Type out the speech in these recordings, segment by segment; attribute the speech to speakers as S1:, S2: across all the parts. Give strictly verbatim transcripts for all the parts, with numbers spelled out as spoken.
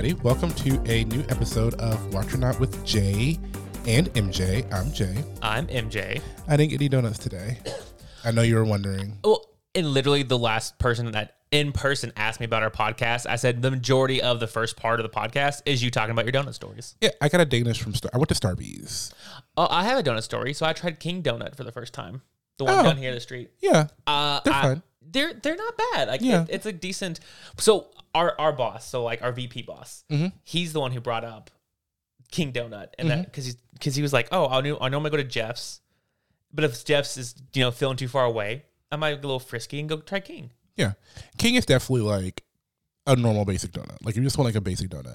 S1: everybody. Welcome to a new episode of Watch or Not with Jay and M J. I'm Jay.
S2: I'm M J.
S1: I didn't get any donuts today. I know you were wondering.
S2: Well, and literally the last person that in person asked me about our podcast, I said the majority of the first part of the podcast is you talking about your donut stories.
S1: Yeah, I got a Danish from Star. I went to Starbucks.
S2: Oh, I have a donut story. So I tried King Donut for the first time. The one
S1: Oh.
S2: down here in the street.
S1: Yeah,
S2: Uh,
S1: they're
S2: I-
S1: fine.
S2: They're they're not bad. Like
S1: Yeah.
S2: it, it's a decent. So our our boss, so like our V P boss,
S1: Mhm.
S2: he's the one who brought up King Donut, and
S1: Mhm.
S2: that because he's because he was like, oh, I knew I normally go to Jeff's, but if Jeff's is you know feeling too far away, I might get a little frisky and go try King.
S1: Yeah, King is definitely like a normal basic donut. Like you just want like a basic donut.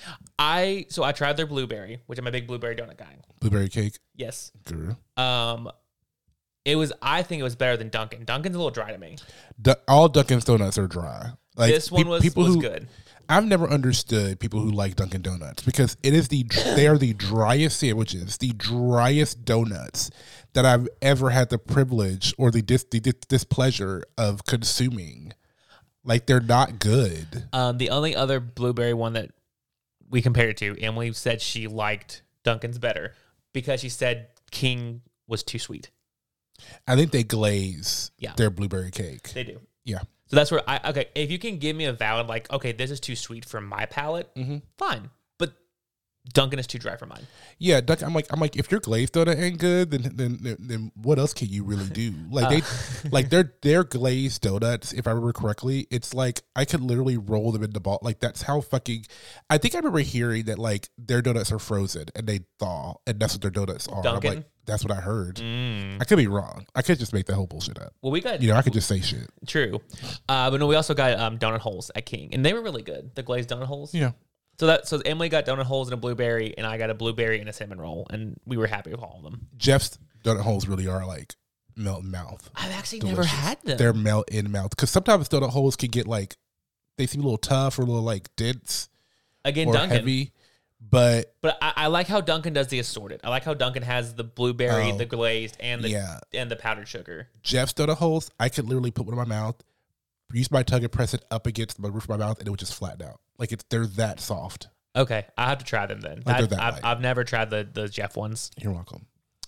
S2: I so I tried their blueberry, which I'm a big blueberry donut guy.
S1: Blueberry cake.
S2: Yes.
S1: Girl.
S2: Um, it was. I think it was better than Dunkin'. Dunkin's a little dry to me.
S1: Du- all Dunkin' donuts are dry. Like
S2: this one
S1: pe-
S2: was
S1: people
S2: was
S1: who,
S2: good.
S1: I've never understood people who like Dunkin' Donuts because it is the they are the driest sandwiches, the driest donuts that I've ever had the privilege or the dis, the dis, displeasure of consuming. Like they're not good.
S2: Um, the only other blueberry one that we compared it to, Emily said she liked Dunkin's better because she said King was too sweet.
S1: I think they glaze
S2: Yeah.
S1: their blueberry cake.
S2: They do.
S1: Yeah.
S2: So that's where I okay. If you can give me a valid like, okay, this is too sweet for my palate,
S1: Mhm.
S2: fine. But Dunkin' is too dry for mine.
S1: Yeah, Duck, I'm like, I'm like, if your glazed donut ain't good, then then then, then what else can you really do? Like they, like their their glazed donuts, if I remember correctly, it's like I could literally roll them in the ball. Like that's how fucking. I think I remember hearing that like their donuts are frozen and they thaw, and that's what their donuts are. I'm
S2: Dunkin'?
S1: like, that's what I heard.
S2: Mm.
S1: I could be wrong. I could just make that whole bullshit up.
S2: Well, we got
S1: You know, I could just say shit.
S2: true, uh, but no, we also got um, donut holes at King, and they were really good. The glazed donut holes.
S1: Yeah.
S2: So that so Emily got donut holes and a blueberry, and I got a blueberry and a cinnamon roll, and we were happy with all of them.
S1: Jeff's donut holes really are like melt in mouth.
S2: I've actually
S1: Delicious.
S2: never had them.
S1: They're melt in mouth because sometimes donut holes can get like they seem a little tough or a little like dense
S2: Again,
S1: or
S2: Dunkin'.
S1: heavy. But
S2: But I, I like how Dunkin' does the assorted. I like how Dunkin' has the blueberry,
S1: Oh,
S2: the glazed, and the
S1: yeah.
S2: and the powdered sugar.
S1: Jeff's donut holes, I could literally put one in my mouth, use my tongue and press it up against the roof of my mouth, and it would just flatten out. Like it's they're that soft.
S2: Okay, I have to try them then.
S1: Like they're
S2: I,
S1: that
S2: I've,
S1: light.
S2: I've never tried the the Jeff ones.
S1: You're welcome.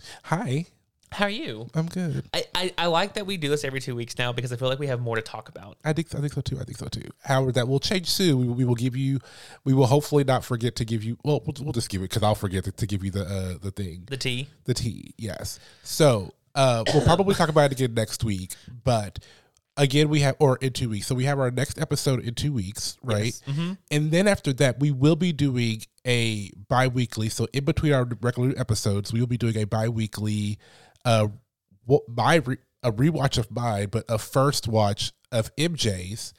S1: Hi,
S2: How are you?
S1: I'm good.
S2: I, I, I like that we do this every two weeks now because I feel like we have more to talk about.
S1: I think I think so too. I think so too. However, that will change soon. We, will- we will give you. We will hopefully not forget to give you. Well, we'll, we'll just give it because I'll forget to, to give you the uh, the thing.
S2: The tea.
S1: The tea, yes. So uh, we'll probably talk about it again next week. But again, we have, or in two weeks. So we have our next episode in two weeks, right?
S2: Yes. Mhm.
S1: And then after that, we will be doing a bi-weekly. So in between our regular episodes, we will be doing a bi-weekly, uh, what my re- a rewatch of mine, but a first watch of M J's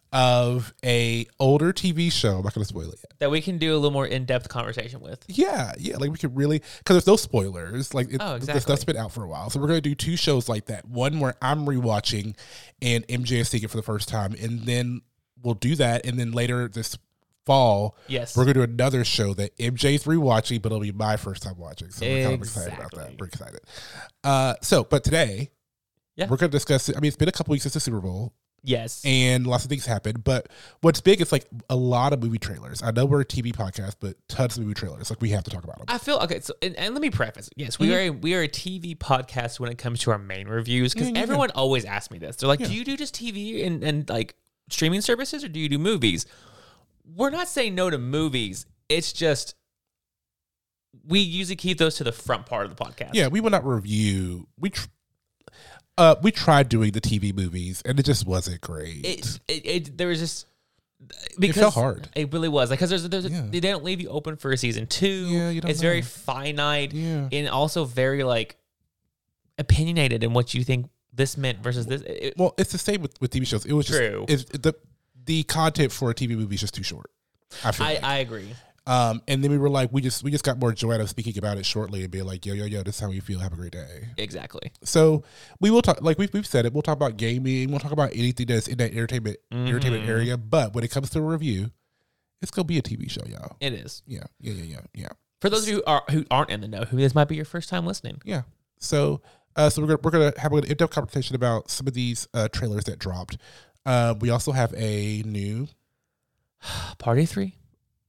S1: of a older T V show. I'm not going to spoil it yet.
S2: That we can do a little more in depth conversation with.
S1: Yeah, yeah, like we could really, because there's no spoilers. Like it,
S2: Oh,
S1: the
S2: exactly.
S1: stuff's been out for a while, so we're gonna do two shows like that. One where I'm rewatching, and M J is seeing it for the first time, and then we'll do that, and then later this fall,
S2: Yes.
S1: we're gonna do another show that M J's rewatching, but it'll be my first time watching. So we're kind of excited about
S2: Exactly.
S1: that. We're excited. Uh, so, but today,
S2: Yeah.
S1: we're gonna discuss. I mean, it's been a couple weeks since the Super Bowl.
S2: Yes.
S1: And lots of things happened, but what's big is like a lot of movie trailers. I know we're a T V podcast, but tons of movie trailers. Like we have to talk about them.
S2: I feel okay. So, and, and let me preface. Yes, we
S1: Mhm.
S2: are a, we are a T V podcast when it comes to our main reviews because
S1: Yeah, yeah,
S2: everyone always asks me this. They're like,
S1: Yeah.
S2: "Do you do just T V and, and like streaming services, or do you do movies?" We're not saying no to movies. It's just we usually keep those to the front part of the podcast.
S1: Yeah, we will not review. We tr- uh we tried doing the T V movies, and it just wasn't great.
S2: It it, it there was just because
S1: felt hard.
S2: It really was like because there's there's a,
S1: Yeah.
S2: they don't leave you open for a season two.
S1: Yeah, you don't
S2: it's very
S1: know.
S2: finite.
S1: Yeah.
S2: And also very like opinionated in what you think this meant versus this. It-
S1: Well, it's the same with, with T V shows. It was just
S2: True.
S1: It's, the the content for a T V movie is just too short. I feel
S2: I,
S1: like.
S2: I agree.
S1: Um, and then we were like, we just we just got more joy out of speaking about it shortly and being like, yo, yo, yo, this is how we feel. Have a great day.
S2: Exactly.
S1: So we will talk, like we've, we've said it, we'll talk about gaming, we'll talk about anything that's in that entertainment entertainment
S2: Mhm.
S1: area. But when it comes to a review, it's gonna be a T V show, y'all.
S2: It is.
S1: Yeah, yeah, yeah, yeah, yeah,
S2: For those of you who, are, who aren't in the know, who this might be your first time listening.
S1: yeah. So, uh, so we're gonna we're gonna have an in-depth conversation about some of these uh, trailers that dropped. Uh, we also have a new
S2: Party three?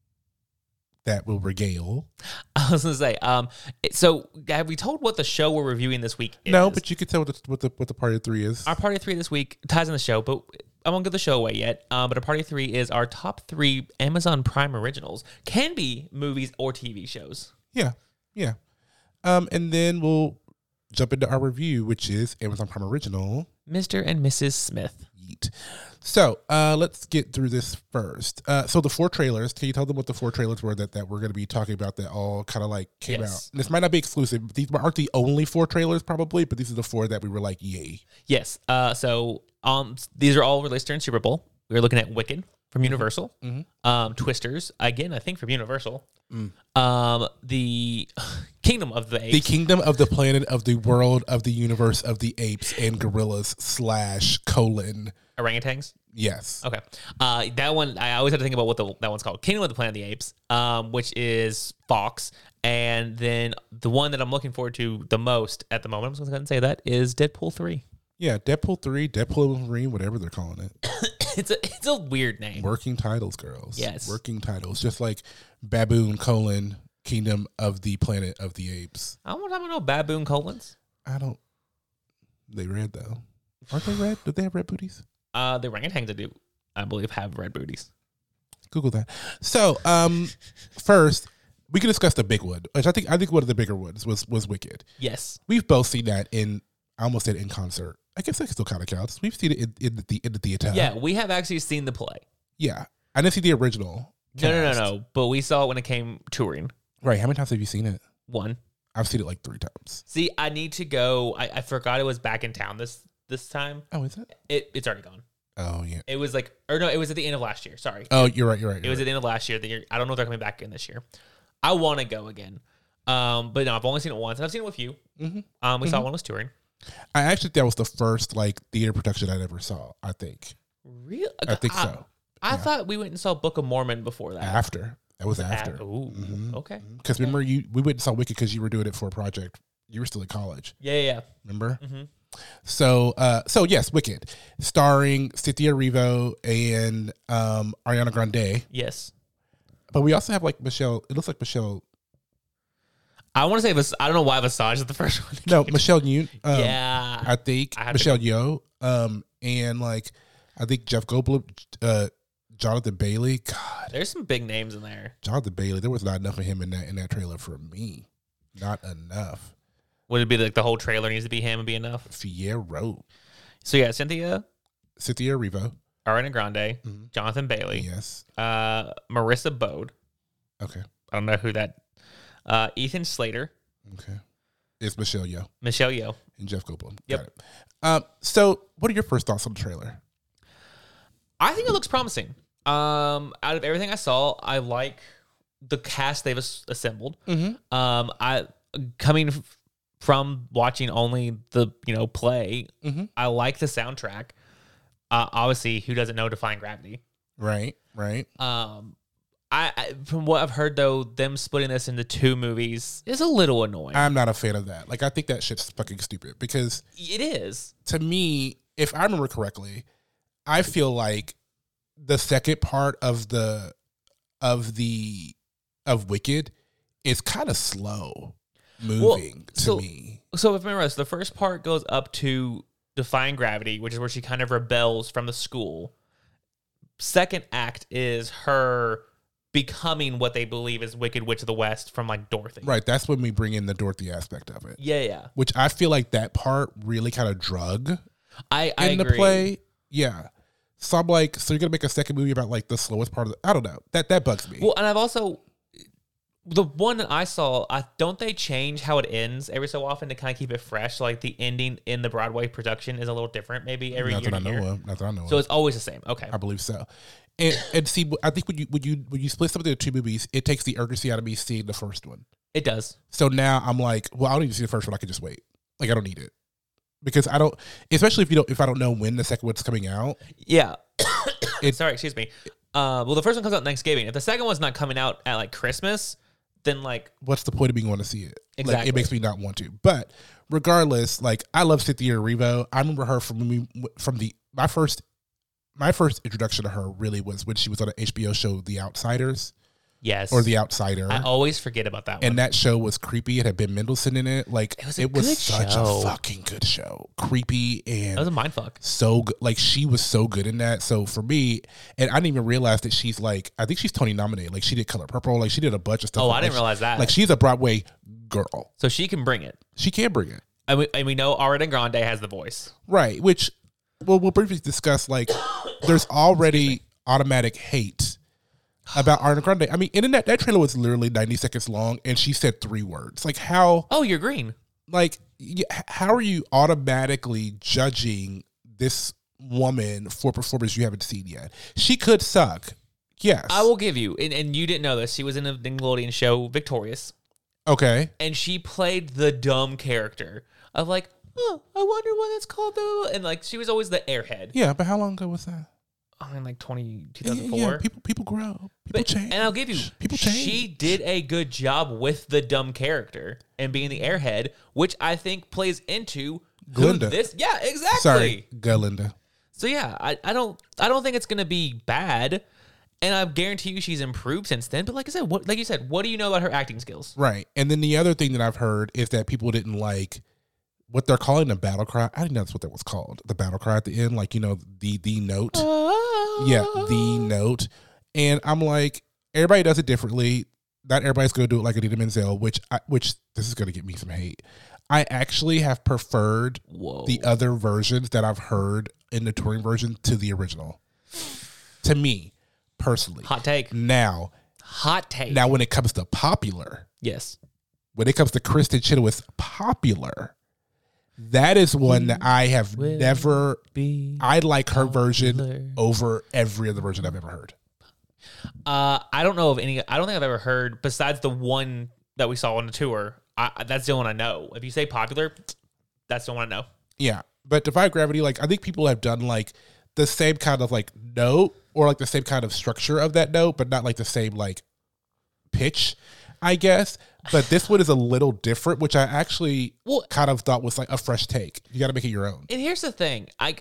S1: that will regale.
S2: I was gonna say, um, it- so have we told what the show we're reviewing this week is?
S1: No, but you can tell what the what the, what the party of three is.
S2: Our party of three this week ties in the show, but I won't give the show away yet. Um, but our party of three is our top three Amazon Prime originals. Can be movies or T V shows.
S1: Yeah, yeah. Um, and then we'll jump into our review, which is Amazon Prime original,
S2: Mister and Missus Smith.
S1: Yeet. So uh, let's get through this first. Uh, so the four trailers. Can you tell them what the four trailers were that, that we're going to be talking about that all kind of like came
S2: Yes.
S1: out? And this might not be exclusive. These aren't the only four trailers probably, but these are the four that we were like, yay.
S2: Yes. Uh, so um, these are all released during Super Bowl. We were looking at Wicked from Universal,
S1: Mm-hmm.
S2: um, Twisters again, I think from Universal.
S1: Mm.
S2: Um, the Kingdom of the Apes.
S1: The kingdom of the planet of the world of the universe of the apes and gorillas slash colon.
S2: Orangutans.
S1: Yes.
S2: Okay. Uh, that one, I always have to think about what the, that one's called. Kingdom of the Planet of the Apes, um, which is Fox. And then the one that I'm looking forward to the most at the moment, I'm just going to go ahead and say that, is Deadpool three.
S1: Yeah, Deadpool three, Deadpool and Wolverine, whatever they're calling it.
S2: it's a it's a weird name.
S1: Working titles, girls.
S2: Yes.
S1: Working titles. Just like Baboon, colon, Kingdom of the Planet of the Apes.
S2: I don't want to know baboon colons.
S1: I don't. They red, though. Aren't they red? Do they have red booties?
S2: Uh, the orangutans, I do, I believe, have red booties.
S1: Google that. So, um, first, we can discuss the big one, which I think I think one of the bigger ones was was Wicked.
S2: Yes.
S1: We've both seen that in, I almost said in concert. I guess that still kind of counts. We've seen it in, in, the, in the theater.
S2: Yeah, we have actually seen the play.
S1: Yeah. I didn't see the original.
S2: No, no, no,
S1: cast.
S2: no. But we saw it when it came touring.
S1: Right. How many times have you seen it?
S2: One.
S1: I've seen it like three times.
S2: See, I need to go. I, I forgot it was back in town this this time.
S1: Oh, is it?
S2: It it's already gone.
S1: Oh, yeah.
S2: It was like, or no, it was at the end of last year. Sorry.
S1: Oh, you're right. You're right.
S2: It
S1: You're
S2: was
S1: right.
S2: at the end of last year. The year I don't know if they're coming back in this year. I want to go again. Um, but no, I've only seen it once, and I've seen it with you.
S1: Mhm.
S2: Um, we saw
S1: Mhm.
S2: one was touring.
S1: I actually think that was the first like theater production I ever saw. I think.
S2: Really?
S1: I think so.
S2: I
S1: Yeah.
S2: thought we went and saw Book of Mormon before that.
S1: After that was
S2: Af-
S1: after.
S2: Ooh,
S1: Mhm.
S2: okay.
S1: Because remember, you we went and saw Wicked because you were doing it for a project. You were still in college.
S2: Yeah, yeah. yeah.
S1: Remember?
S2: Mhm.
S1: So, uh, so yes, Wicked, starring Cynthia Erivo and um, Ariana Grande.
S2: Yes.
S1: But we also have like Michelle. It looks like Michelle.
S2: I want to say Vas- I don't know why Visage is the first one. that
S1: No,
S2: came-
S1: Michelle Yoon. Um,
S2: yeah.
S1: I think
S2: I have to
S1: Michelle Yeoh. Um, and like I think Jeff Goldblum, uh, Jonathan Bailey. God,
S2: There's some big names in there.
S1: Jonathan Bailey. There was not enough of him in that in that trailer for me. Not enough.
S2: Would it be like the whole trailer needs to be him and be enough?
S1: Fierro,
S2: So yeah, Cynthia,
S1: Cynthia Erivo.
S2: Ariana Grande,
S1: Mhm.
S2: Jonathan Bailey,
S1: Yes.
S2: uh, Marissa Bode.
S1: Okay.
S2: I don't know who that. Uh, Ethan Slater,
S1: Okay. It's Michelle Yeoh
S2: Michelle Yeoh.
S1: and Jeff Goldblum.
S2: Yep.
S1: Got it. Um, so, what are your first thoughts on the trailer?
S2: I think it looks promising. Um, out of everything I saw, I like the cast they've as- assembled.
S1: Mm-hmm.
S2: Um, I coming f- from watching only the you know play,
S1: Mm-hmm.
S2: I like the soundtrack. Uh, obviously, who doesn't know Defying Gravity?
S1: Right. Right.
S2: Um, I, I from what I've heard though, them splitting this into two movies is a little annoying.
S1: I'm not a fan of that. Like, I think that shit's fucking stupid because
S2: it is.
S1: to me, if I remember correctly, I feel like the second part of the of the of Wicked is kind of slow moving to
S2: so-
S1: me.
S2: So if I remember, so the first part goes up to Defying Gravity, which is where she kind of rebels from the school. Second act is her becoming what they believe is Wicked Witch of the West from like Dorothy.
S1: Right. That's when we bring in the Dorothy aspect of it,
S2: Yeah, yeah.
S1: which I feel like that part really kind of drug
S2: I, I
S1: in the
S2: agree.
S1: play. Yeah. So I'm like, so you're gonna make a second movie about like the slowest part of the, I don't know. That that bugs me.
S2: Well, and I've also the one that I saw. I don't they change how it ends every so often to kind of keep it fresh. Like the ending in the Broadway production is a little different, maybe every
S1: Not
S2: year
S1: that I
S2: to year.
S1: know of. Not that I know
S2: So
S1: of.
S2: it's always the same. Okay.
S1: I believe so. And and see, I think when you when you when you split something into two movies, it takes the urgency out of me seeing the first one.
S2: It does.
S1: So now I'm like, well, I don't need to see the first one. I can just wait. Like I don't need it because I don't, especially if you don't, if I don't know when the second one's coming out.
S2: Yeah.
S1: It-
S2: Sorry, excuse me. Uh, well, the first one comes out Thanksgiving. If the second one's not coming out at like Christmas, then like
S1: What's the point of me going to see it? Like
S2: Exactly.
S1: it makes me not want to. But regardless, like I love Cynthia Erivo. I remember her from me from the my first my first introduction to her really was when she was on an H B O show, The Outsiders.
S2: Yes.
S1: or The Outsider.
S2: I always forget about that one.
S1: And that show was creepy. It had Ben Mendelsohn in it. Like
S2: It was a
S1: it was
S2: good
S1: such
S2: show.
S1: a fucking good show. Creepy and
S2: that was a mindfuck.
S1: so good. Like she was so good in that. So for me, and I didn't even realize that she's like, I think she's Tony nominated. Like she did Color Purple. Like she did a bunch of stuff.
S2: Oh,
S1: like,
S2: I didn't realize that.
S1: Like she's a Broadway girl.
S2: So she can bring it.
S1: She can bring it.
S2: And we, and we know Ariana Grande has the voice.
S1: Right. Which, well, we'll briefly discuss. Like, there's already automatic hate about Ariana Grande. I mean, internet that trailer was literally ninety seconds long, and she said three words. Like, how?
S2: Oh, you're green.
S1: Like, y- how are you automatically judging this woman for performance you haven't seen yet? She could suck. Yes.
S2: I will give you, and, and you didn't know this. She was in a Nickelodeon show, Victorious,
S1: Okay.
S2: and she played the dumb character of like, oh, I wonder what it's called though. And like, she was always the airhead.
S1: Yeah, but how long ago was that?
S2: Oh, in like twenty,
S1: Yeah, yeah,
S2: 2004.
S1: yeah. People, people grow. People
S2: But-
S1: change.
S2: And I'll give you,
S1: People change.
S2: she did a good job with the dumb character and being the airhead, which I think plays into who
S1: Glinda.
S2: this. Yeah, exactly.
S1: Sorry, Galinda.
S2: So yeah, I, I don't I don't think it's gonna be bad, and I guarantee you she's improved since then. But like I said, what like you said, what do you know about her acting skills?
S1: Right. And then the other thing that I've heard is that people didn't like what they're calling the battle cry. I didn't know that's what that was called. The battle cry at the end, like, you know, the the note. Yeah, the note. And I'm like, everybody does it differently. Not everybody's going to do it like Idina Menzel, which I, which this is going to get me some hate. I actually have preferred
S2: Whoa.
S1: the other versions that I've heard in the touring version to the original. To me, personally.
S2: Hot take.
S1: Now,
S2: Hot take.
S1: now when it comes to popular,
S2: yes.
S1: when it comes to Kristen Chenoweth's popular, that is one that I have
S2: Will
S1: never.
S2: Be
S1: I like her
S2: popular.
S1: version over every other version I've ever heard.
S2: Uh, I don't know of any. I don't think I've ever heard besides the one that we saw on the tour. I, that's the one I know. If you say popular, that's the one I know.
S1: Yeah, but Defy Gravity, like I think people have done like the same kind of like note or like the same kind of structure of that note, but not like the same like pitch, I guess. But this one is a little different, which I actually
S2: Well-
S1: kind of thought was like a fresh take. You got to make it your own.
S2: And here's the thing, I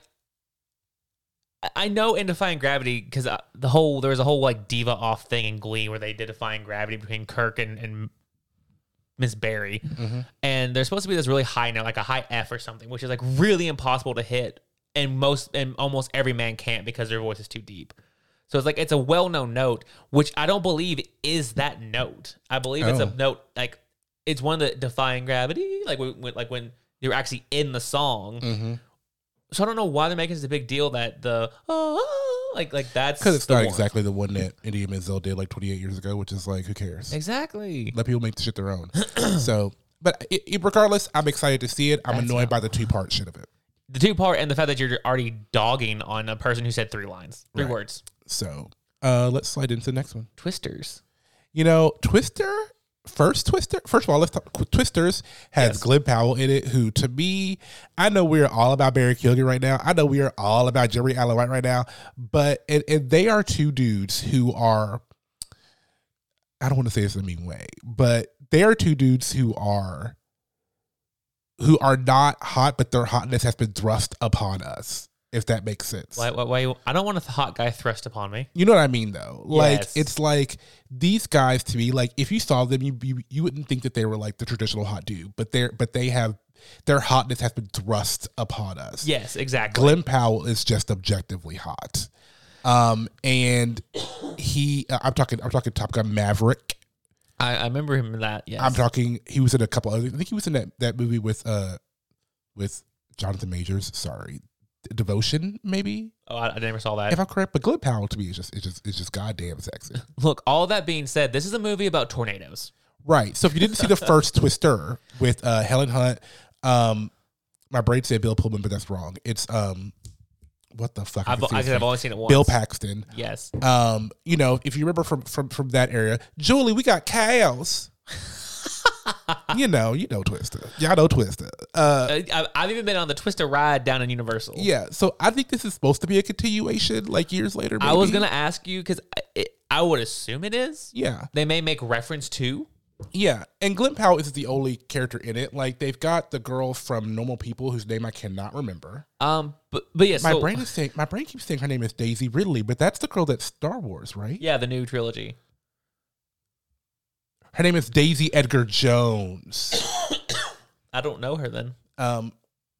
S2: I know in Defying Gravity because the whole there was a whole like diva off thing in Glee where they did Defying Gravity between Kirk and, and Miss Barry,
S1: Mm-hmm.
S2: and there's supposed to be this really high note, like a high F or something, which is like really impossible to hit, and most and almost every man can't because their voice is too deep. So it's like it's a well-known note, which I don't believe is that note. I believe it's a
S1: Oh.
S2: note like it's one of the Defying Gravity, like when, when like when you're actually in the song.
S1: Mm-hmm.
S2: So I don't know why they're making this a big deal that the oh, like like that's
S1: Because it's
S2: the
S1: not
S2: one.
S1: exactly the one that Idina Menzel did like twenty-eight years ago, which is like, who cares?
S2: exactly.
S1: Let people make the shit their own. So, but it, it- regardless, I'm excited to see it. I'm
S2: That's
S1: annoyed
S2: not-
S1: by the two part shit of it.
S2: The two part and the fact that you're already dogging on a person who said three lines, three
S1: Right.
S2: words.
S1: So, uh, let's slide into the next one.
S2: Twisters.
S1: You know, Twister, first Twister, first of all, let's talk. Twisters has
S2: Yes.
S1: Glenn Powell in it, who to me, I know we're all about Barry Keoghan right now. I know we are all about Jerry Allen White right now, but and, and they are two dudes who are, I don't want to say this in a mean way, but they are two dudes who are, who are not hot, but their hotness has been thrust upon us, if that makes sense.
S2: Why, why, why? I don't want a hot guy thrust upon me.
S1: You know what I mean, though. Like
S2: Yes.
S1: it's like these guys to me. Like if you saw them, you, you you wouldn't think that they were like the traditional hot dude, but they're but they have their hotness has been thrust upon us.
S2: Yes, exactly.
S1: Glenn Powell is just objectively hot, um, and he. Uh, I'm talking. I'm talking Top Gun Maverick.
S2: I, I remember him in that. Yes.
S1: I'm talking. He was in a couple other. I think he was in that that movie with uh with Jonathan Majors. Sorry, Devotion maybe.
S2: Oh, I, I never saw that.
S1: If I'm correct, but Glenn Powell to me is just it's just it's just goddamn sexy.
S2: Look, all that being said, this is a movie about tornadoes.
S1: Right. So if you didn't see the first Twister with uh, Helen Hunt, um, my brain said Bill Pullman, but that's wrong. It's um, what the fuck? I
S2: I've,
S1: can see
S2: I,
S1: his
S2: I've
S1: name.
S2: only seen it once.
S1: Bill Paxton.
S2: Yes.
S1: Um, you know, if you remember from from from that area, Julie, we got cows. you know, you know Twister. Y'all know Twister. Uh,
S2: Uh, I've, I've even been on the Twister ride down in Universal.
S1: yeah. So I think this is supposed to be a continuation, like years later.
S2: I was
S1: maybe.
S2: gonna ask you because I, I would assume it is.
S1: Yeah.
S2: They may make reference to.
S1: Yeah, and Glenn Powell is the only character in it. Like they've got the girl from Normal People whose name I cannot remember.
S2: Um, but but yeah,
S1: My
S2: so,
S1: brain is saying my brain keeps saying her name is Daisy Ridley, but that's the girl that's Star Wars, right?
S2: yeah, the new trilogy.
S1: Her name is Daisy Edgar Jones.
S2: I don't know her then.
S1: Um,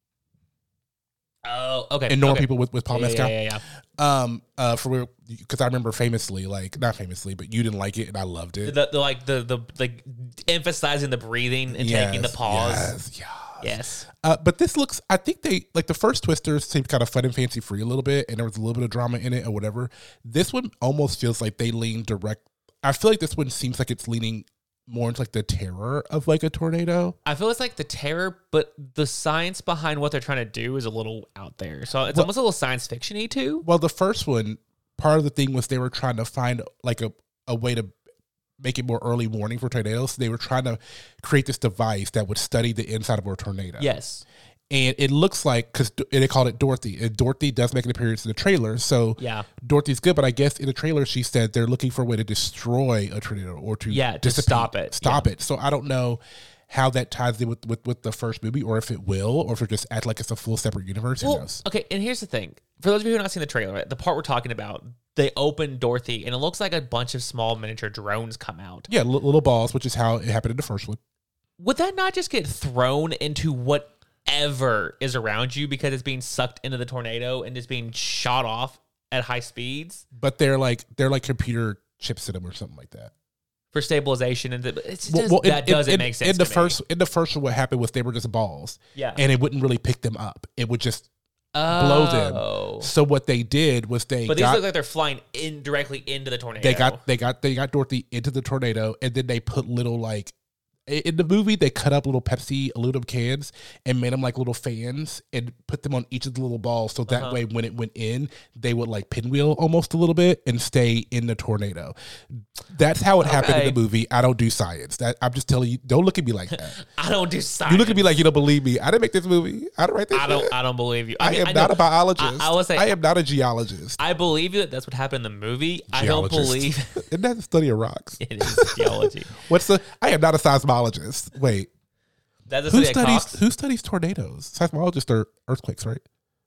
S2: oh, okay.
S1: And normal
S2: okay.
S1: people with, with Paul
S2: yeah,
S1: Mescal.
S2: Yeah, yeah, yeah.
S1: Um, uh, for because I remember famously, like not famously, but you didn't like it and I loved it.
S2: The, the like the the like emphasizing the breathing and
S1: yes,
S2: taking the pause.
S1: Yes, yes.
S2: Yes.
S1: Uh, but this looks, I think they, like the first Twisters seemed kind of fun and fancy free a little bit, and there was a little bit of drama in it or whatever. This one almost feels like they lean direct. I feel like this one seems like it's leaning more into like the terror of like a tornado.
S2: I feel it's like the terror, but the science behind what they're trying to do is a little out there. So it's
S1: well,
S2: almost a little science fiction-y too.
S1: Well, the first one, part of the thing was they were trying to find like a, a way to make it more early warning for tornadoes. So they were trying to create this device that would study the inside of a tornado.
S2: Yes.
S1: And it looks like, because they called it Dorothy. And Dorothy does make an appearance in the trailer. So
S2: yeah.
S1: Dorothy's good. But I guess in the trailer, she said they're looking for a way to destroy a tornado or to,
S2: yeah, to
S1: dissipate,
S2: stop it.
S1: Stop
S2: yeah.
S1: it. So I don't know how that ties in with, with, with the first movie, or if it will, or if it just act like it's a full separate universe.
S2: Well,
S1: Who knows?
S2: okay, and here's the thing. For those of you who have not seen the trailer, right, the part we're talking about, they open Dorothy, and it looks like a bunch of small miniature drones come out.
S1: Yeah, li- little balls, which is how it happened in the first one.
S2: Would that not just get thrown into whatever is around you because it's being sucked into the tornado and just being shot off at high speeds?
S1: But they're like they're like computer chips in them or something like that.
S2: For stabilization, and the, it's just,
S1: well, well,
S2: that
S1: in,
S2: doesn't
S1: in,
S2: make sense.
S1: In the
S2: to
S1: first,
S2: me.
S1: in the first one, what happened was they were just balls,
S2: yeah,
S1: and it wouldn't really pick them up. It would just
S2: oh.
S1: blow them. So what they did was they,
S2: but
S1: got,
S2: these look like they're flying in directly into the tornado.
S1: They got, they got, they got Dorothy into the tornado, and then they put little like. In the movie, they cut up little Pepsi aluminum cans and made them like little fans and put them on each of the little balls. So that uh-huh. way, when it went in, they would like pinwheel almost a little bit and stay in the tornado. That's how it okay. happened in the movie. I don't do science. That I'm just telling you. Don't look at me like that.
S2: I don't do science.
S1: You look at me like you don't believe me. I didn't make this movie. I didn't write this.
S2: I don't. Shit. I don't believe you.
S1: I, I mean, am I not a biologist. I, I, will say, I am not a geologist.
S2: I believe you that that's what happened in the movie. Geologist. I don't believe.
S1: Isn't that the study of rocks?
S2: It is geology.
S1: What's the? I am not a seismologist. Wait.
S2: That's
S1: who studies who studies tornadoes? Seismologists are earthquakes, right?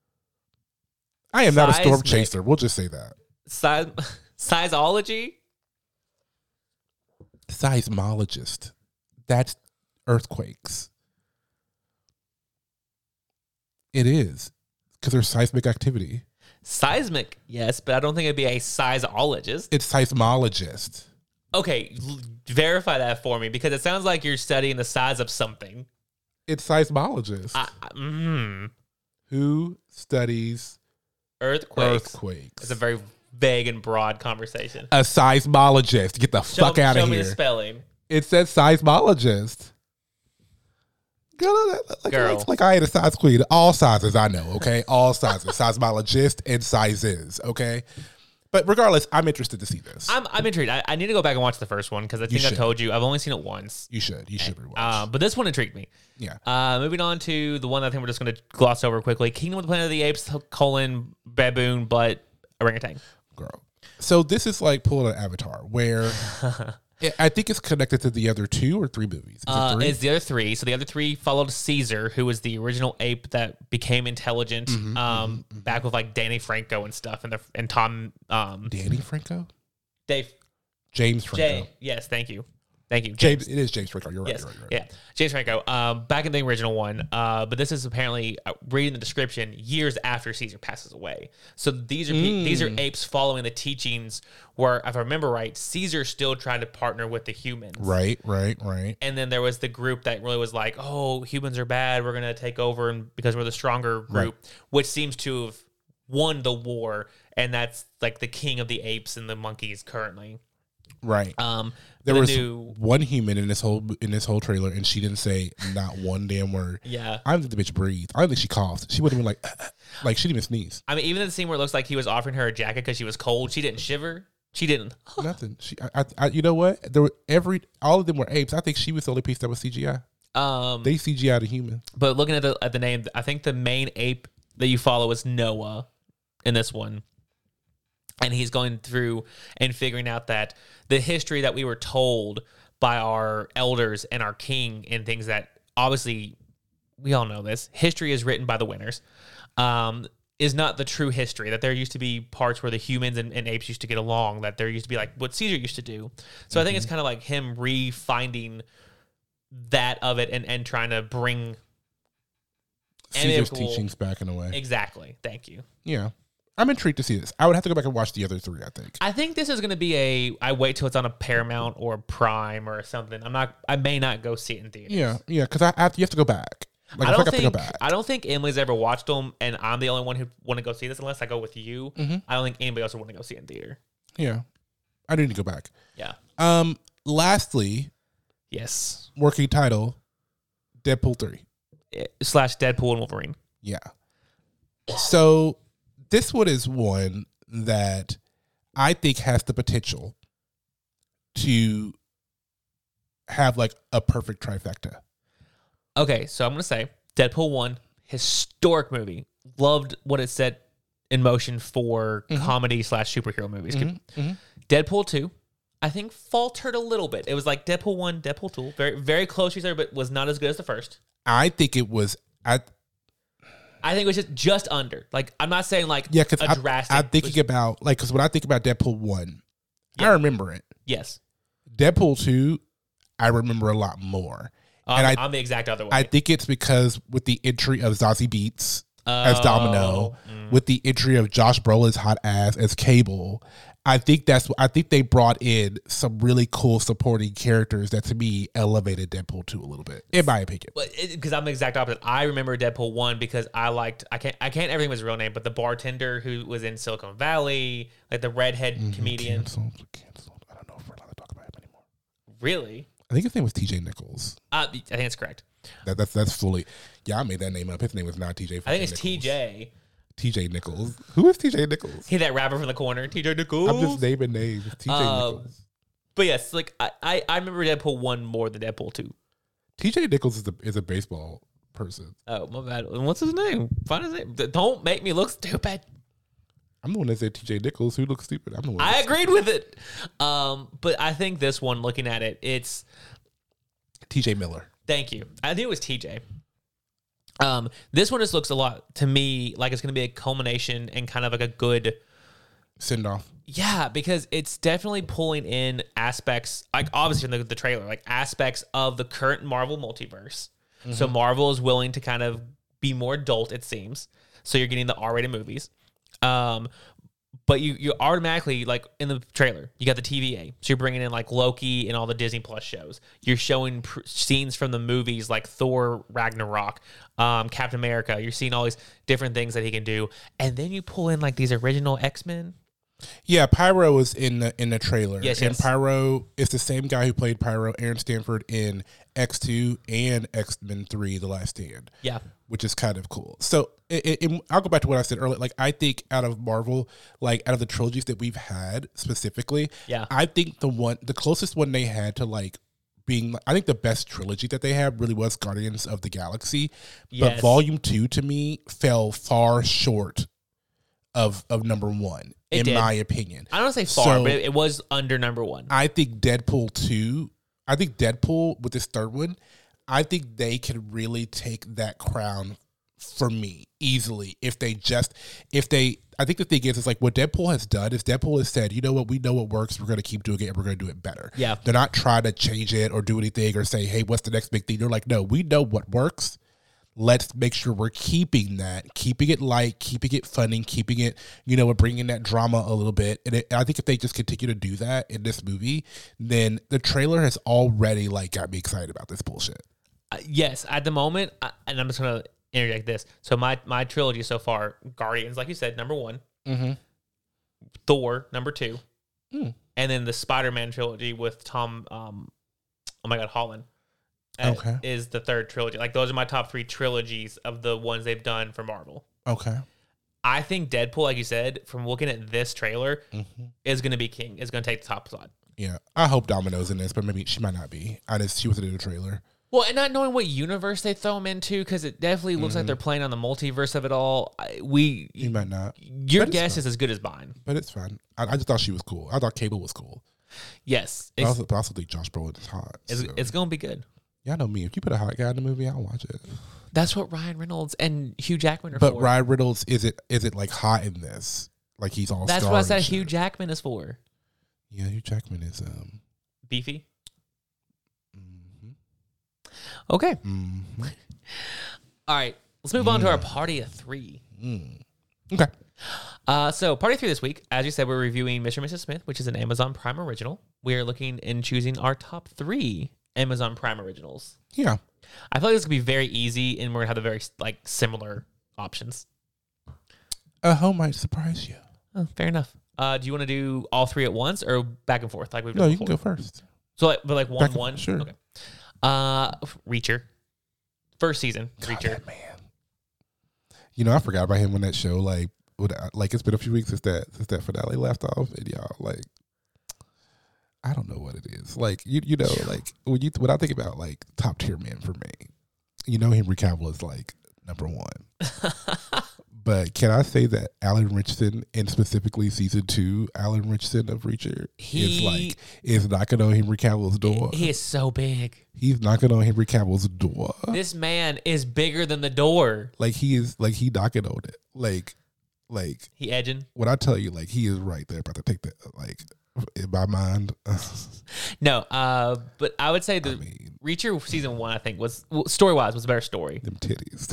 S1: I am Seismic. not a storm chaser. We'll just say that.
S2: Seis- Seismology?
S1: Seismologist. That's earthquakes. It is. Because there's seismic activity.
S2: Seismic, yes, but I don't think it'd be a seismologist.
S1: It's seismologist.
S2: Okay, l- verify that for me, because it sounds like you're studying the size of something.
S1: It's seismologist.
S2: I, I, mm.
S1: Who studies
S2: earthquakes?
S1: Earthquakes.
S2: It's a very vague and broad conversation.
S1: A seismologist. Get the
S2: show,
S1: fuck out of here.
S2: Show me the spelling.
S1: It says seismologist. Girl, like,
S2: Girl.
S1: Like, like I ain't a size queen. All sizes I know, okay? All sizes. Seismologist and sizes, okay? But regardless, I'm interested to see this.
S2: I'm I'm intrigued. I, I need to go back and watch the first one because I think I told you I've only seen it once.
S1: You should. You should rewatch.
S2: Uh, but this one intrigued me.
S1: Yeah.
S2: Uh, moving on to the one that I think we're just going to gloss over quickly. Kingdom of the Planet of the Apes, colon, baboon, but orangutan.
S1: Girl. So this is like pulling an Avatar where... I think it's connected to the other two or three movies. Is
S2: uh,
S1: it three?
S2: It's the other three. So the other three followed Caesar, who was the original ape that became intelligent,
S1: mm-hmm,
S2: um,
S1: mm-hmm.
S2: back with like Danny Franco and stuff, and the and Tom. Um,
S1: Danny Franco,
S2: Dave,
S1: James Franco.
S2: Jay, yes, thank you, thank you,
S1: James. James it is James Franco. You're right.
S2: Yes,
S1: you're right, you're right.
S2: yeah, James Franco. Um, back in the original one, uh, but this is apparently uh, reading the description years after Caesar passes away. So these are mm. these are apes following the teachings. Where, if I remember right, Caesar still tried to partner with the humans.
S1: Right, right, right.
S2: And then there was the group that really was like, oh, humans are bad. We're going to take over and because we're the stronger group, right. which seems to have won the war. And that's like the king of the apes and the monkeys currently.
S1: Right.
S2: Um,
S1: there was
S2: new,
S1: one human in this whole in this whole trailer, and she didn't say not one damn word.
S2: Yeah.
S1: I don't think the bitch breathed. I don't think she coughed. She would have been like, like she didn't even sneeze.
S2: I mean, even in the scene where it looks like he was offering her a jacket because she was cold, she didn't shiver. She didn't.
S1: Nothing. She, I, I, you know what? There were every, all of them were apes. I think she was the only piece that was C G I.
S2: Um,
S1: they C G I'd a human.
S2: But looking at the at the name, I think the main ape that you follow is Noah in this one, and he's going through and figuring out that the history that we were told by our elders and our king and things that obviously we all know this history is written by the winners. Um, is not the true history, that there used to be parts where the humans and, and apes used to get along, that there used to be like what Caesar used to do. So mm-hmm. I think it's kind of like him refinding that of it and, and trying to bring
S1: Caesar's teachings back in a way.
S2: Exactly. Thank you.
S1: Yeah. I'm intrigued to see this. I would have to go back and watch the other three, I think.
S2: I think this is going to be a, I wait till it's on a Paramount or Prime or something. I'm not, I may not go see it in theaters.
S1: Yeah, yeah, because I, I have to, you have to go back. Like,
S2: I don't
S1: I
S2: think,
S1: to go back.
S2: I don't think Emily's ever watched them, and I'm the only one who want to go see this unless I go with you.
S1: Mm-hmm.
S2: I don't think anybody else would want to go see it in theater.
S1: Yeah. I need to go back.
S2: Yeah.
S1: Um. Lastly.
S2: Yes.
S1: Working title, Deadpool three.
S2: Slash Deadpool and Wolverine.
S1: Yeah. So this one is one that I think has the potential to have like a perfect trifecta.
S2: Okay, so I'm going to say Deadpool one, historic movie. Loved what it set in motion for mm-hmm. comedy slash superhero movies.
S1: Mm-hmm. Mm-hmm.
S2: Deadpool two, I think faltered a little bit. It was like Deadpool one, Deadpool two. Very, very close to each other, but was not as good as the first.
S1: I think it was... I,
S2: I think it was just, just under. Like, I'm not saying like
S1: yeah, because
S2: a drastic...
S1: I'm thinking about... Like, because when I think about Deadpool one, yeah. I remember it.
S2: Yes.
S1: Deadpool two, I remember a lot more.
S2: Um,
S1: and I,
S2: I'm the exact other way.
S1: I think it's because with the entry of Zazie Beetz oh, as Domino, mm. with the entry of Josh Brolin's hot ass as Cable, I think that's I think they brought in some really cool supporting characters that to me elevated Deadpool two a little bit, in my opinion.
S2: Because I'm the exact opposite. I remember Deadpool one because I liked I can't I can't everything was his real name, but the bartender who was in Silicon Valley, like the redhead mm-hmm. comedian.
S1: Canceled, canceled. I don't know if we're allowed to talk about him anymore.
S2: Really?
S1: I think his name was T J Nichols.
S2: Uh, I think that's correct.
S1: That, that's that's fully. Yeah, I made that name up. His name was not T J.
S2: I think it's T J.
S1: T J Nichols. Who is T J Nichols?
S2: He that rapper from the corner. T J Nichols.
S1: I'm just naming names. T J uh, Nichols.
S2: But yes, like I, I, I remember Deadpool one more than Deadpool two.
S1: T J Nichols is a is a baseball person.
S2: Oh my bad. What's his name? Find his name. Don't make me look stupid.
S1: I'm the one that said T J Nichols. Who looks stupid? I'm the one.
S2: I agreed stupid. with it. Um, but I think this one, looking at it, it's
S1: T J Miller.
S2: Thank you. I think it was T J. Um, this one just looks a lot to me like it's going to be a culmination and kind of like a good
S1: send off.
S2: Yeah, because it's definitely pulling in aspects, like obviously in the, the trailer, like aspects of the current Marvel multiverse. Mm-hmm. So Marvel is willing to kind of be more adult, it seems. So you're getting the R-rated movies. Um, but you you automatically, like in the trailer, you got the T V A. So you're bringing in like Loki and all the Disney Plus shows. You're showing pr- scenes from the movies like Thor, Ragnarok, um, Captain America. You're seeing all these different things that he can do. And then you pull in like these original X-Men.
S1: Yeah, Pyro is in the in the trailer.
S2: Yes,
S1: and
S2: yes.
S1: Pyro is the same guy who played Pyro, Aaron Stanford, in X two and X-Men three, The Last Stand.
S2: Yeah. Which
S1: is kind of cool. So it, it, it, I'll go back to what I said earlier. Like, I think out of Marvel, like out of the trilogies that we've had specifically,
S2: yeah,
S1: I think the one, the closest one they had to like being, I think the best trilogy that they had really was Guardians of the Galaxy. Yes. But Volume two to me fell far short of of number one, it in did. my opinion.
S2: I don't say far, so, but it, it was under number one.
S1: I think Deadpool two, I think Deadpool with this third one, I think they could really take that crown for me easily if they just, if they, I think the thing is, is like what Deadpool has done is Deadpool has said, you know what, we know what works, we're going to keep doing it, and we're going to do it better.
S2: Yeah.
S1: They're not trying to change it or do anything or say, hey, what's the next big thing? They're like, no, we know what works. Let's make sure we're keeping that, keeping it light, keeping it funny, keeping it, you know, we're bringing that drama a little bit. And it, I think if they just continue to do that in this movie, then the trailer has already like got me excited about this bullshit.
S2: Uh, yes, at the moment, uh, and I'm just going to interject this. So my my trilogy so far, Guardians, like you said, number one.
S1: Mm-hmm.
S2: Thor, number two.
S1: Mm.
S2: And then the Spider-Man trilogy with Tom, um, oh my God, Holland. Uh,
S1: okay.
S2: Is the third trilogy. Like, those are my top three trilogies of the ones they've done for Marvel.
S1: Okay.
S2: I think Deadpool, like you said, from looking at this trailer, mm-hmm. is going to be king. Is going to take the top spot.
S1: Yeah. I hope Domino's in this, but maybe she might not be. I just, she wasn't in the trailer.
S2: Well, and not knowing what universe they throw him into, because it definitely looks mm-hmm. like they're playing on the multiverse of it all. I, we,
S1: you might not.
S2: Your guess is as good as mine.
S1: But it's fine. I, I just thought she was cool. I thought Cable was cool.
S2: Yes.
S1: But I, also, but I also think Josh Brolin is hot.
S2: It's,
S1: so.
S2: it's going to be good.
S1: Y'all know me. If you put a hot guy in the movie, I'll watch it.
S2: That's what Ryan Reynolds and Hugh Jackman are
S1: But
S2: for.
S1: Ryan Reynolds is it is it like hot in this? Like he's all.
S2: That's
S1: star
S2: what I
S1: and
S2: said.
S1: shit.
S2: Hugh Jackman is for.
S1: Yeah, Hugh Jackman is um.
S2: Beefy.
S1: Mm-hmm.
S2: Okay.
S1: Mm-hmm.
S2: All right. Let's move on to our party of three.
S1: Mm. Okay.
S2: Uh, so, party of three this week, as you said, we're reviewing Mister and Missus Smith, which is an Amazon Prime original. We are looking and choosing our top three Amazon Prime originals.
S1: Yeah.
S2: I feel like this could be very easy, and we're gonna have the very like similar options.
S1: A home might surprise you.
S2: Oh, fair enough. Uh, do you want to do all three at once or back and forth like we've done
S1: No, you
S2: before?
S1: can go first.
S2: So, like, but like one,
S1: Back and-
S2: one.
S1: sure.
S2: Okay. Uh, Reacher, first season.
S1: God,
S2: Reacher.
S1: that man. You know, I forgot about him on that show. Like, what, like it's been a few weeks since that since that finale left off, and y'all like, I don't know what it is. Like, you you know, like when you when I think about like top tier men for me, you know, Henry Cavill is like number one. But can I say that Alan Richardson, and specifically season two, Alan Richardson of Reacher,
S2: He-
S1: is like is knocking on Henry Cavill's door.
S2: He is so big.
S1: He's knocking on Henry Cavill's door.
S2: This man is bigger than the door.
S1: Like he is, like he knocking on it. Like, like
S2: He edging.
S1: when I tell you, like he is right there, about to take that. Like in my mind,
S2: No, uh, but I would say the
S1: I mean,
S2: Reacher season one, I think, was well, story wise was a better story.
S1: them titties.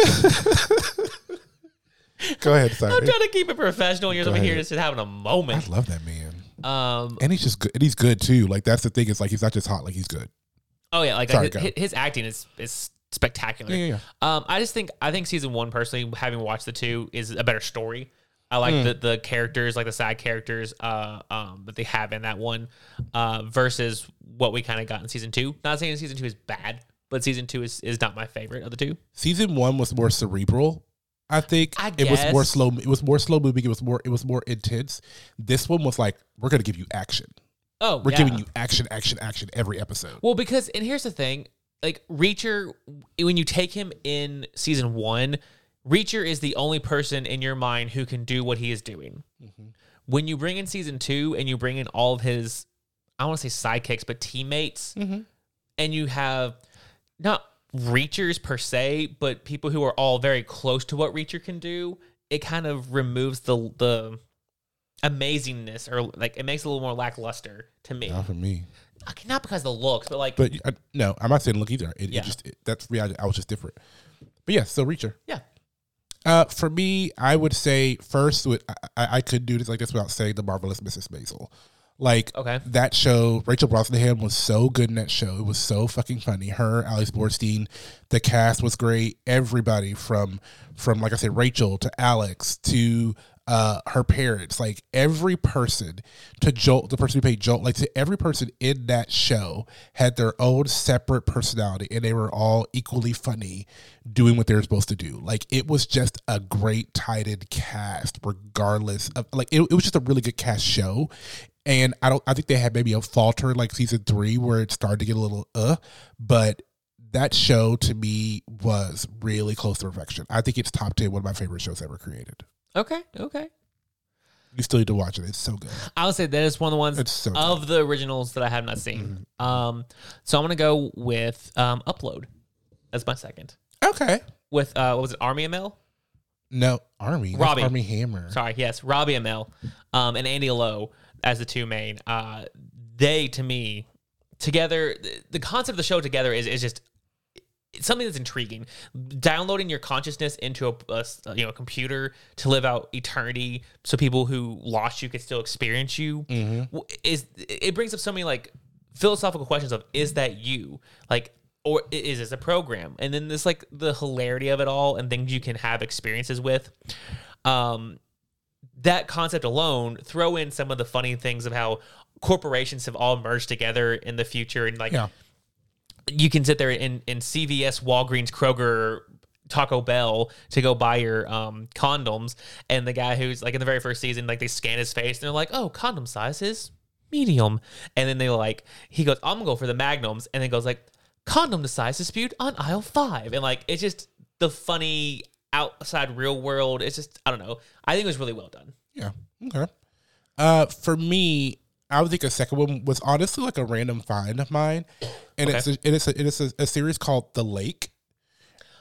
S1: Go ahead, sorry.
S2: I'm trying to keep it professional. You're
S1: Go
S2: over here
S1: ahead.
S2: just having a
S1: I
S2: moment.
S1: love that man,
S2: Um,
S1: and he's just good. And he's good too. Like that's the thing. Is like he's not just hot. Like he's good.
S2: oh yeah, like
S1: Sorry,
S2: his,
S1: go.
S2: his acting is is spectacular.
S1: Yeah, yeah,
S2: Um, I just think I think season one personally, having watched the two, is a better story. I like
S1: Mm.
S2: the the characters, like the side characters, uh, um, that they have in that one, uh, versus what we kind of got in season two. Not saying season two is bad, but season two is is not my favorite of the two.
S1: Season one was more cerebral. I think
S2: I
S1: it was more
S2: guess.
S1: slow. It was more slow moving. It was more. It was more intense. This one was like, we're gonna give you action.
S2: Oh,
S1: We're
S2: yeah.
S1: giving you action, action, action every episode.
S2: Well, because and here's the thing, like Reacher, when you take him in season one, Reacher is the only person in your mind who can do what he is doing.
S1: Mm-hmm.
S2: When you bring in season two and you bring in all of his, I don't want to say sidekicks, but teammates,
S1: Mm-hmm.
S2: and you have not Reachers per se, but people who are all very close to what Reacher can do, it kind of removes the the amazingness, or like it makes it a little more lackluster to me.
S1: Not for me.
S2: Okay, not because of the looks, but like
S1: But I, no, I'm not saying look either. It,
S2: Yeah.
S1: it just it, that's reality. I was just different. But yeah, so Reacher.
S2: yeah.
S1: Uh, for me, I would say first, with I, I I could do this like this without saying The Marvelous Missus Maisel. Like
S2: Okay.
S1: that show, Rachel Brosnahan was so good in that show. It was so fucking funny. Her, Alex Borstein, the cast was great. Everybody from from like I said, Rachel to Alex to uh her parents, like every person to Joel, the person who played Joel, like to every person in that show had their own separate personality, and they were all equally funny doing what they were supposed to do. Like it was just a great tighted cast, regardless of like it, it was just a really good cast show. And I don't I think they had maybe a falter like season three where it started to get a little uh, but that show to me was really close to perfection. I think it's top ten, one of my favorite shows ever created.
S2: Okay. Okay.
S1: You still need to watch it. It's so good.
S2: I would say that is one of the ones
S1: It's so
S2: of the originals that I have not seen. Um, so I'm gonna go with um, Upload. That's my second.
S1: Okay.
S2: With uh, what was it? Army M L.
S1: No, Army. That's
S2: Robbie.
S1: Army Hammer.
S2: Sorry, yes, Robbie M L, um, and Andy Lowe as the two main. Uh, they to me together, the, the concept of the show together is is just it's something that's intriguing. Downloading your consciousness into a, a you know a computer to live out eternity, so people who lost you could still experience you.
S1: Mm-hmm.
S2: Is it brings up so many like philosophical questions of is that you like. Or is this a program? And then there's like the hilarity of it all and things you can have experiences with. Um, that concept alone, throw in some of the funny things of how corporations have all merged together in the future. And like,
S1: Yeah.
S2: you can sit there in, in C V S, Walgreens, Kroger, Taco Bell to go buy your um, condoms. And the guy who's like in the very first season, like they scan his face and they're like, oh, condom size is medium. And then they like, he goes, I'm gonna go for the magnums. And then goes like, condom size dispute on aisle five. And like, it's just the funny outside real world. It's just, I don't know. I think it was really well done.
S1: Yeah. Okay. Uh, for me, I would think a second one was honestly like a random find of mine, and
S2: Okay.
S1: it's a, it is a, it is a, a series called The Lake.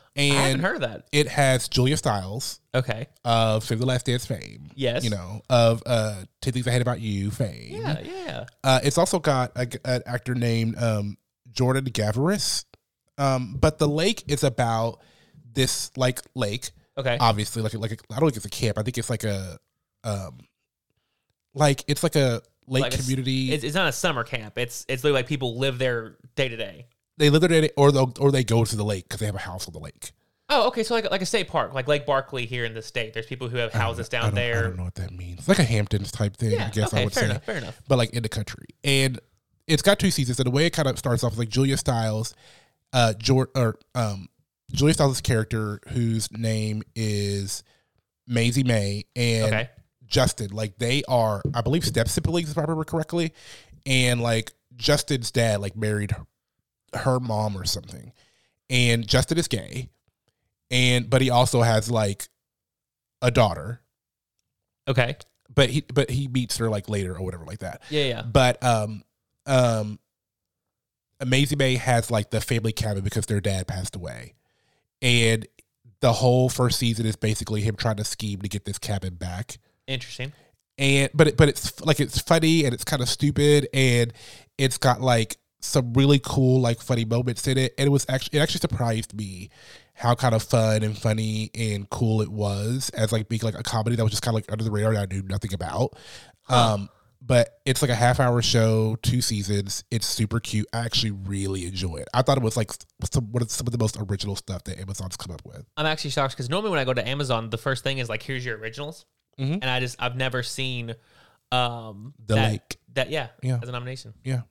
S1: And
S2: I haven't heard of that.
S1: It has Julia Stiles
S2: Okay.
S1: of Save the Last Dance fame.
S2: Yes.
S1: You know, of uh, ten Things I Hate About You fame.
S2: Yeah, yeah.
S1: Uh, it's also got a, an actor named um, Jordan Gavaris. Um, but the lake is about this like lake.
S2: Okay.
S1: Obviously, like like a, I don't think it's a camp. I think it's like a, um, like it's like a lake
S2: Like a s-
S1: community.
S2: It's, it's not a summer camp. It's it's literally like people live there day to day.
S1: They live there, in it, or they'll, or they go to the lake because they have a house on the lake.
S2: Oh, okay. So like like a state park, like Lake Barkley here in the state. There's people who have houses
S1: I
S2: down
S1: don't-
S2: there.
S1: I don't know what that means. It's like a Hamptons type thing.
S2: Yeah.
S1: I guess
S2: okay.
S1: I would
S2: fair
S1: say.
S2: enough. Fair enough.
S1: But like in the country, and it's got two seasons. And the way it kind of starts off, like Julia Stiles, uh, Jor- or um, Julia Stiles' character, whose name is Maisie May, and
S2: Okay.
S1: Justin, like they are, I believe, step siblings, if I remember correctly, and like Justin's dad, like married her, her mom or something, and Justin is gay, and but he also has like a daughter,
S2: Okay.
S1: but he but he meets her like later or whatever like that.
S2: Yeah. Yeah.
S1: But um um Maisie May has like the family cabin because their dad passed away. And the whole first season is basically him trying to scheme to get this cabin back.
S2: Interesting.
S1: And but it, but it's like it's funny and it's kind of stupid and it's got like some really cool like funny moments in it. And it was actually it actually surprised me how kind of fun and funny and cool it was as like being like a comedy that was just kind of like under the radar that I knew nothing about.
S2: Huh.
S1: Um But it's like a half hour show, two seasons. It's super cute. I actually really enjoy it. I thought it was like some, one of some of the most original stuff that Amazon's come up with.
S2: I'm actually shocked because normally when I go to Amazon, the first thing is like, here's your originals.
S1: Mhm.
S2: And I just, I've never seen um,
S1: The
S2: that,
S1: Lake.
S2: That, yeah,
S1: Yeah.
S2: as a nomination.
S1: Yeah.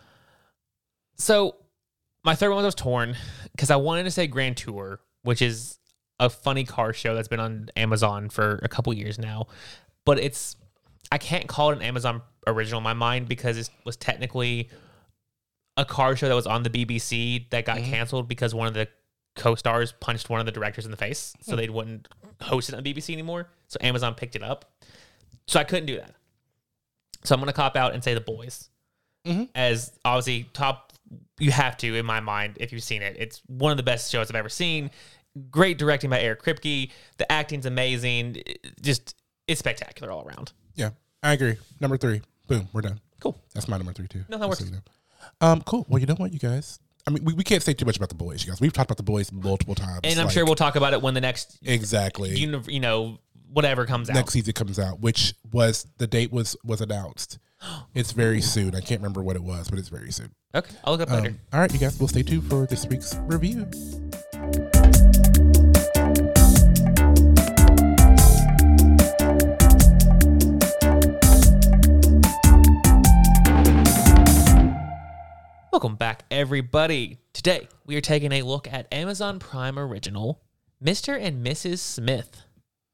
S2: So my third one was torn because I wanted to say Grand Tour, which is a funny car show that's been on Amazon for a couple years now. But it's, I can't call it an Amazon original in my mind because it was technically a car show that was on the B B C that got
S1: Mhm.
S2: canceled because one of the co-stars punched one of the directors in the face, so they wouldn't host it on B B C anymore. So Amazon picked it up. So I couldn't do that. So I'm going to cop out and say The Boys.
S1: Mhm.
S2: As obviously top, you have to, in my mind, if you've seen it. It's one of the best shows I've ever seen. Great directing by Eric Kripke. The acting's amazing. It- just, it's spectacular all around.
S1: Yeah, I agree. Number three. Boom, we're done.
S2: Cool.
S1: That's my number three too.
S2: No, that
S1: Just
S2: works.
S1: you know. Um, cool. Well, you know what, you guys? I mean, we, we can't say too much about The Boys, you guys. We've talked about The Boys multiple times.
S2: And I'm
S1: like,
S2: sure we'll talk about it when the next,
S1: exactly
S2: you know, you know whatever comes out.
S1: next season comes out, which was the date was was announced. It's very soon. I can't remember what it was, but it's very soon.
S2: Okay, I'll look up later.
S1: Um, all right, you guys, we'll stay tuned for this week's review.
S2: Welcome back, everybody. Today, we are taking a look at Amazon Prime original, Mister and Missus Smith.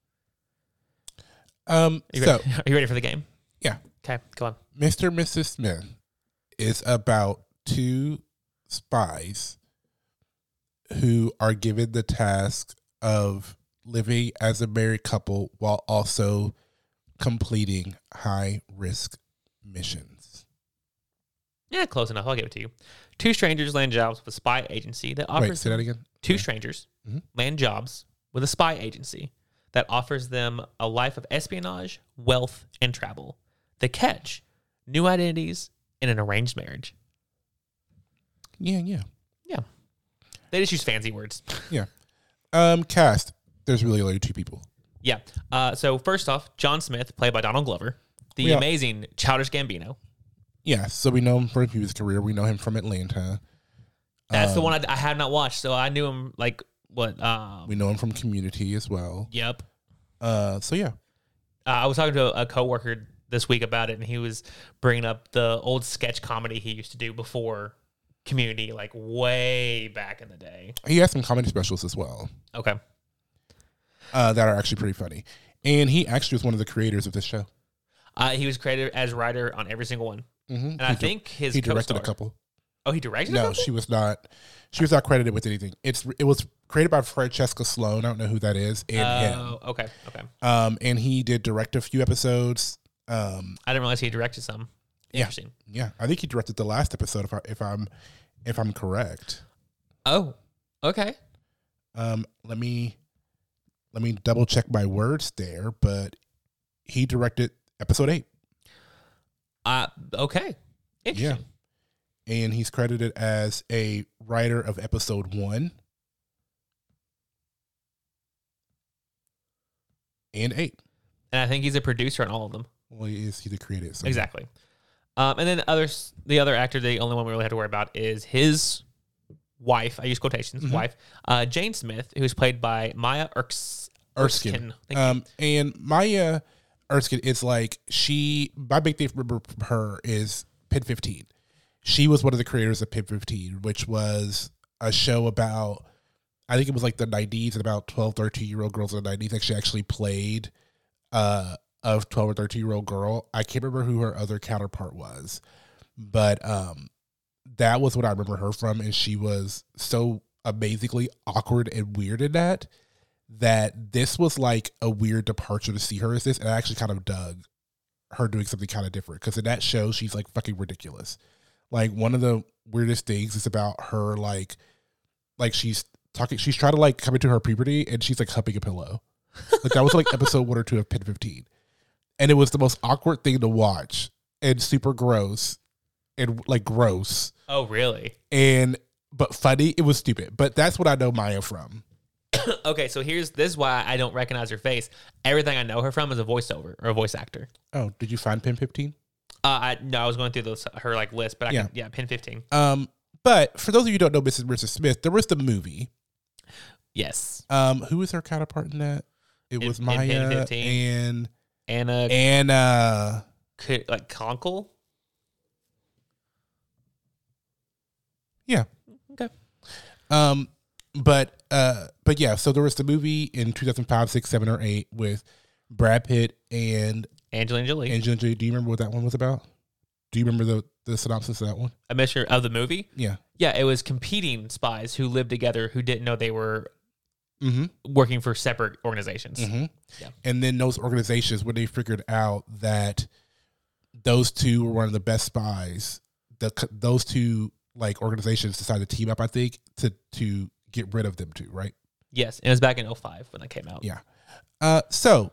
S1: Um,
S2: Are you,
S1: so
S2: ready? Are you ready for the game?
S1: yeah,
S2: Okay, go on.
S1: Mister and Missus Smith is about two spies who are given the task of living as a married couple while also completing high risk missions.
S2: Yeah, close enough. I'll give it to you. Two strangers land jobs with a spy agency that offers
S1: Wait, say that
S2: them-
S1: again.
S2: Two
S1: Yeah.
S2: strangers
S1: Mhm.
S2: land jobs with a spy agency that offers them a life of espionage, wealth, and travel. The catch: new identities in an arranged marriage.
S1: Yeah, yeah,
S2: Yeah, they just use fancy words.
S1: yeah. Um, cast. There's really only two people.
S2: Yeah. Uh, so first off, John Smith, played by Donald Glover, the
S1: Yeah.
S2: amazing Childish Gambino.
S1: Yeah, so we know him from his career. We know him from Atlanta.
S2: That's the
S1: Um,
S2: one I, I had not watched, so I knew him like what? Um,
S1: We know him from Community as well.
S2: yep.
S1: Uh, so yeah,
S2: Uh, I was talking to a, a coworker this week about it, and he was bringing up the old sketch comedy he used to do before Community, like way back in the day.
S1: he has some comedy specials as well
S2: Okay.
S1: uh, that are actually pretty funny. And he actually was one of the creators of this show.
S2: Uh, he was credited as writer on every single one,
S1: Mm-hmm.
S2: and I think his
S1: he directed
S2: co-star-
S1: a couple.
S2: Oh, he directed. a
S1: No,
S2: couple?
S1: she was not. She was not credited with anything. It's it was created by Francesca Sloan. I don't know who that is, and him.
S2: Oh, okay, okay.
S1: Um, and he did direct a few episodes. Um,
S2: I didn't realize he directed some.
S1: Yeah.
S2: Interesting.
S1: yeah, I think he directed the last episode. If I if I'm if I'm correct.
S2: Oh, okay.
S1: Um, let me let me double check my words there, but he directed episode eight.
S2: Uh, okay. Interesting.
S1: Yeah. And he's credited as a writer of episode one and eight.
S2: And I think he's a producer on all of them.
S1: Well, he is. He's the creator. So
S2: Exactly. Um, and then others, the other actor, the only one we really have to worry about is his wife. I use quotations,
S1: Mhm.
S2: wife, uh, Jane Smith, who's played by Maya Erks-
S1: Erskine.
S2: Erskine. Thank you.
S1: Um, and Maya Erskine is like, she, my big thing remember from her is Pen fifteen. She was one of the creators of Pen fifteen, which was a show about, I think it was like the nineties, and about twelve, thirteen year old girls in the nineties. Like she actually played uh, a twelve or thirteen year old girl. I can't remember who her other counterpart was, but um, that was what I remember her from. And she was so amazingly awkward and weird in that, that this was like a weird departure to see her as this. And I actually kind of dug her doing something kind of different, because in that show, she's like fucking ridiculous. Like one of the weirdest things is about her, like, like she's talking, she's trying to like come into her puberty, and she's like humping a pillow. Like that was like episode one or two of Pen fifteen. And it was the most awkward thing to watch and super gross and like gross.
S2: Oh, really?
S1: And, but funny. It was stupid, but that's what I know Maya from.
S2: Okay, so here's this is why I don't recognize her face. Everything I know her from is a voiceover or a voice actor.
S1: Oh, did you find Pen fifteen?
S2: Uh, I no, I was going through those her like list, but I
S1: Yeah.
S2: can, yeah, Pen fifteen.
S1: Um, but for those of you who don't know Missus and Missus Smith, there was the movie.
S2: Yes,
S1: Um, who was her counterpart in that? It
S2: In-
S1: was
S2: in Pen
S1: Maya
S2: fifteen.
S1: and
S2: Anna,
S1: Anna.
S2: K- like Conkle.
S1: Yeah.
S2: Okay.
S1: Um, but uh, but yeah. So there was the movie in two thousand five, six, seven, or eight with Brad Pitt and
S2: Angelina Jolie.
S1: Angelina Jolie. Do you remember what that one was about? Do you remember the the synopsis of that one?
S2: A measure of the movie.
S1: Yeah.
S2: Yeah, it was competing spies who lived together who didn't know they were
S1: Mm-hmm.
S2: working for separate organizations.
S1: Mm-hmm.
S2: Yeah.
S1: And then those organizations, when they figured out that those two were one of the best spies, the those two like organizations decided to team up, I think, to to get rid of them too, right?
S2: Yes, and it was back in oh five when that came out.
S1: Yeah. Uh, so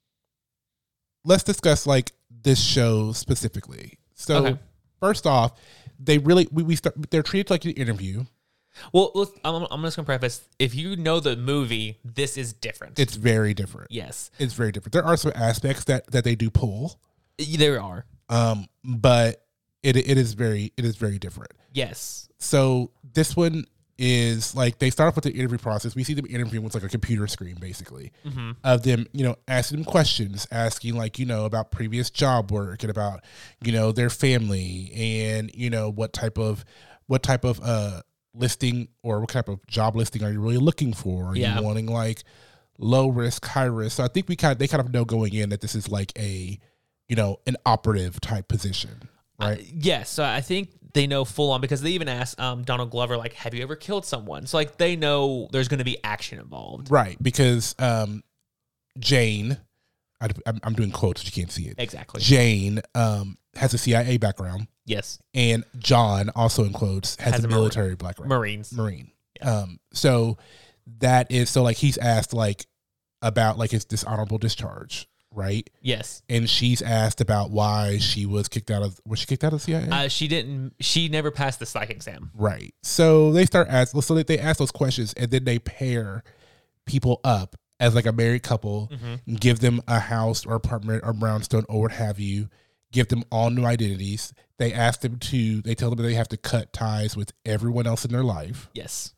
S1: let's discuss like this show specifically. So
S2: Okay.
S1: first off, they really we, we start they're treated like an interview.
S2: Well, let's, I'm, I'm just going to preface, if you know the movie, this is different.
S1: It's very different.
S2: yes.
S1: It's very different. There are some aspects that that they do pull,
S2: There are.
S1: um, but it it is very it is very different.
S2: Yes.
S1: So this one is like they start off with the interview process. We see them interviewing with like a computer screen, basically,
S2: Mm-hmm.
S1: of them, you know, asking them questions, asking like, you know, about previous job work and about, you know, their family and, you know, what type of what type of uh listing or what type of job listing are you really looking for? Are
S2: Yeah.
S1: you wanting like low risk, high risk? So I think we kind of, they kind of know going in that this is like a, you know, an operative type position, right?
S2: Uh, yes. So I think they know full on because they even asked um, Donald Glover, like, have you ever killed someone? So like they know there's going to be action involved.
S1: Right, because um, Jane, I, I'm, I'm doing quotes, you can't see it.
S2: Exactly.
S1: Jane um, has a C I A background,
S2: Yes.
S1: and John, also in quotes, has,
S2: Has
S1: a,
S2: a Marine.
S1: military background.
S2: Marines.
S1: Marine. Um, so that is so like he's asked like about like his dishonorable discharge, right?
S2: Yes.
S1: And she's asked about why she was kicked out of was she kicked out of the C I A?
S2: Uh, she didn't, she never passed the psych exam.
S1: Right. So they start asking, so they ask those questions, and then they pair people up as like a married couple,
S2: Mm-hmm.
S1: give them a house or apartment or brownstone or what have you, give them all new identities. They ask them to, they tell them that they have to cut ties with everyone else in their life.
S2: Yes.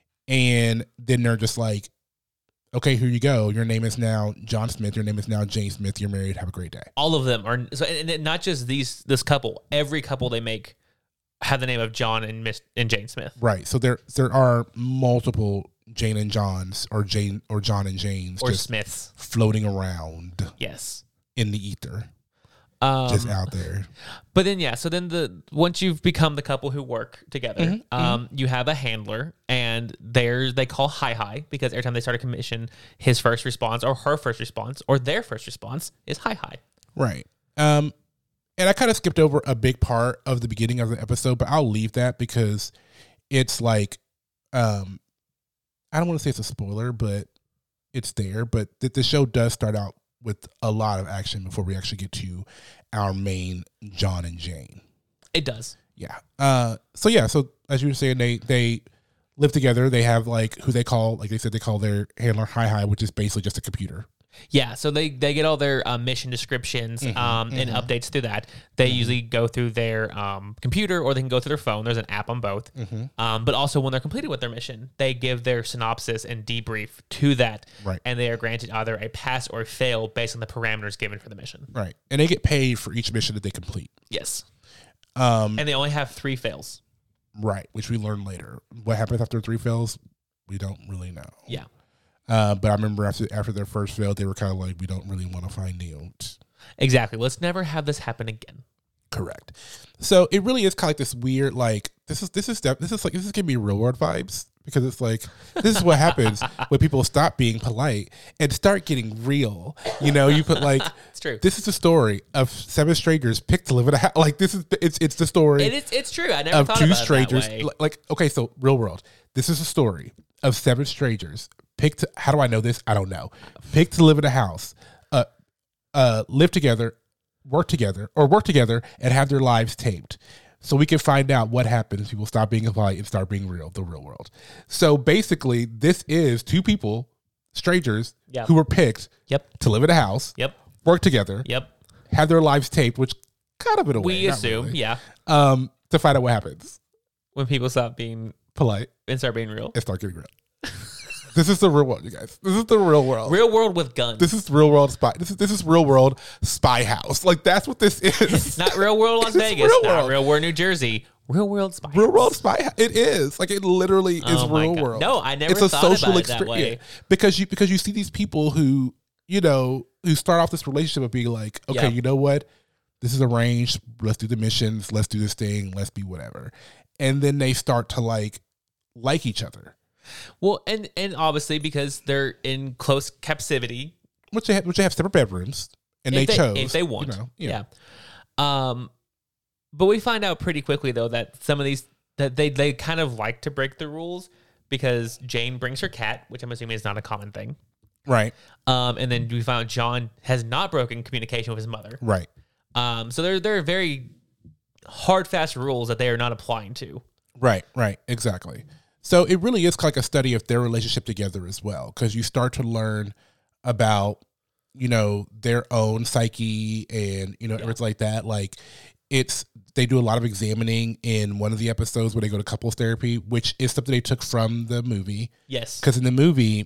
S1: And then they're just like, okay, here you go. Your name is now John Smith. Your name is now Jane Smith. You're married. Have a great day.
S2: All of them are, so, and and not just these, this couple, every couple they make have the name of John and Miss and Jane Smith.
S1: Right. So there there are multiple Jane and Johns or Jane or John and Janes
S2: Or
S1: just
S2: Smiths.
S1: floating around
S2: Yes.
S1: in the ether,
S2: Um,
S1: just out there.
S2: But then, yeah, so then the once you've become the couple who work together,
S1: Mhm,
S2: um, you have a handler, and there's they call Hi Hi because every time they start a commission, his first response or her first response or their first response is Hi Hi.
S1: Right. Um, and I kind of skipped over a big part of the beginning of the episode, but I'll leave that because it's like, um, I don't want to say it's a spoiler, but it's there. But the, the show does start out with a lot of action before we actually get to our main John and Jane.
S2: It does.
S1: Yeah. Uh, so yeah. So as you were saying, they they live together. They have like who they call, like they said, they call their handler Hi Hi, which is basically just a computer.
S2: Yeah, so they, they get all their uh, mission descriptions
S1: Mm-hmm,
S2: um,
S1: mm-hmm.
S2: and updates through that. They
S1: Mm-hmm.
S2: usually go through their um, computer or they can go through their phone. There's an app on both.
S1: Mm-hmm.
S2: Um, but also when they're completed with their mission, they give their synopsis and debrief to that.
S1: Right.
S2: And they are granted either a pass or fail based on the parameters given for the mission.
S1: Right. And they get paid for each mission that they complete.
S2: Yes.
S1: Um,
S2: And they only have three fails.
S1: right. Which we learn later. What happens after three fails, we don't really know.
S2: Yeah.
S1: Uh, but I remember after after their first fail, they were kind of like, we don't really want to find out.
S2: Exactly. Let's never have this happen again.
S1: Correct. So it really is kind of like this weird, like this is this is def- this is like this is giving me real world vibes because it's like this is what happens when people stop being polite and start getting real. You know, you put like
S2: It's true.
S1: this is the story of seven strangers picked to live in a house. Like this is it's it's the story
S2: It is, it's true. I never
S1: of
S2: thought
S1: two
S2: about
S1: strangers.
S2: it that way.
S1: Like, like okay, so real world. This is a story of seven strangers picked. To, how do I know this? I don't know. Picked to live in a house, uh, uh, live together, work together, or work together and have their lives taped. So we can find out what happens. People stop being polite and start being real, the real world. So basically, this is two people, strangers,
S2: Yeah.
S1: who were picked
S2: Yep.
S1: to live in a house,
S2: Yep.
S1: work together,
S2: Yep.
S1: have their lives taped, which kind of in a way,
S2: We
S1: not
S2: assume,
S1: really,
S2: yeah,
S1: um, to find out what happens.
S2: when people stop being
S1: Polite
S2: and start being real.
S1: and start getting real. This is the real world, you guys. This is the real world.
S2: Real world with guns.
S1: This is real world spy. This is this is real world spy house. Like that's what this is.
S2: Not real world Las
S1: This is
S2: Vegas.
S1: real
S2: Not
S1: world.
S2: real world New Jersey. Real world spy.
S1: Real
S2: house.
S1: world spy. House. It is like it literally is
S2: Oh my
S1: real
S2: God.
S1: world.
S2: No, I never
S1: It's a
S2: thought
S1: social
S2: about it that
S1: experience
S2: way.
S1: because you because you see these people who you know who start off this relationship of being like, okay,
S2: Yeah.
S1: you know what, this is arranged. Let's do the missions. Let's do this thing. Let's be whatever, and then they start to like like each other.
S2: Well, and and obviously because they're in close captivity,
S1: Which they have, which they have separate bedrooms, and
S2: if
S1: they, chose
S2: if they want.
S1: You know,
S2: yeah. Um, but we find out pretty quickly though that some of these that they they kind of like to break the rules because Jane brings her cat, which I'm assuming is not a common thing.
S1: right,
S2: Um, and then we found John has not broken communication with his mother.
S1: right.
S2: Um, so there there are very hard, fast rules that they are not applying to.
S1: Right, right, exactly. So it really is like a study of their relationship together as well, because you start to learn about, you know, their own psyche and, you know,
S2: Yeah.
S1: everything like that. Like it's, they do a lot of examining in one of the episodes where they go to couples therapy, which is something they took from the movie.
S2: Yes.
S1: Because in the movie,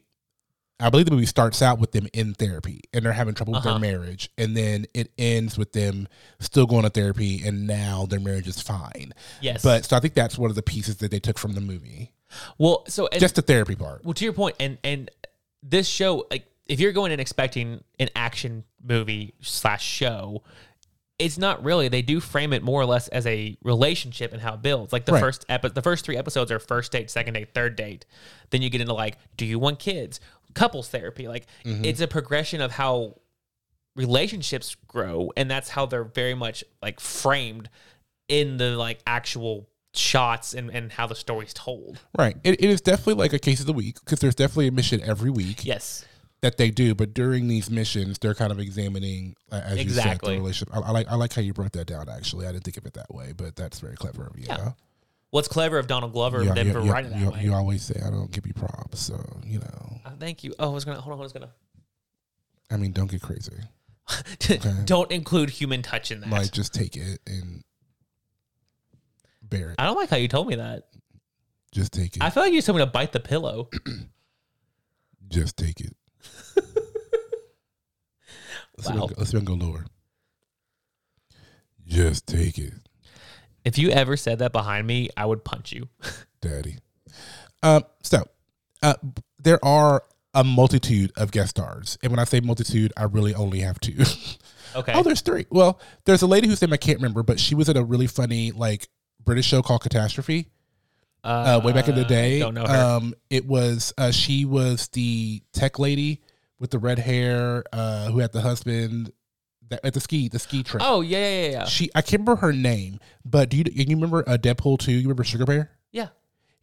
S1: I believe the movie starts out with them in therapy and they're having trouble with
S2: Uh-huh.
S1: their marriage. And then it ends with them still going to therapy and now their marriage is fine.
S2: Yes.
S1: But so I think that's one of the pieces that they took from the movie.
S2: well, so and,
S1: Just the therapy part.
S2: well, to your point, and and this show, like, if you're going in expecting an action movie slash show, it's not really. They do frame it more or less as a relationship and how it builds. Like the
S1: Right.
S2: first epi- the first three episodes are first date, second date, third date. Then you get into like, do you want kids? Couples therapy. Like
S1: Mm-hmm.
S2: it's a progression of how relationships grow, and that's how they're very much like framed in the like actual shots and, and how the story's told.
S1: Right. It, it is definitely like a case of the week because there's definitely a mission every week
S2: Yes.
S1: that they do. But during these missions, they're kind of examining, uh, as you said,
S2: Exactly.
S1: the relationship. I, I like I like how you brought that down, actually. I didn't think of it that way, but that's very clever of you.
S2: Yeah.
S1: know?
S2: What's clever of Donald Glover
S1: You,
S2: than
S1: you,
S2: for
S1: you,
S2: writing that
S1: you,
S2: way?
S1: you always say I don't give you props, so you know.
S2: Uh, thank you. Oh, I was gonna hold on. I was gonna.
S1: I mean, don't get crazy.
S2: Don't include human touch in that.
S1: Like, just take it and bear it.
S2: I don't like how you told me that.
S1: Just take it.
S2: I feel like you told me to bite the pillow.
S1: Just take it. Let's,
S2: Wow.
S1: even, let's even go lower. Just take it,
S2: If you ever said that behind me, I would punch you.
S1: Daddy. Um, so, uh, there are a multitude of guest stars, and when I say multitude, I really only have two.
S2: Okay.
S1: Oh, there's three. Well, there's a lady whose name I can't remember, but she was in a really funny like British show called Catastrophe. Uh, way back in the day.
S2: Don't know her.
S1: Um, it was uh, she was the tech lady with the red hair, uh, who had the husband that, at the ski the ski trip.
S2: oh yeah, yeah, yeah, yeah.
S1: She I can't remember her name, but do you you remember uh, Deadpool two? You remember Sugar Bear?
S2: Yeah.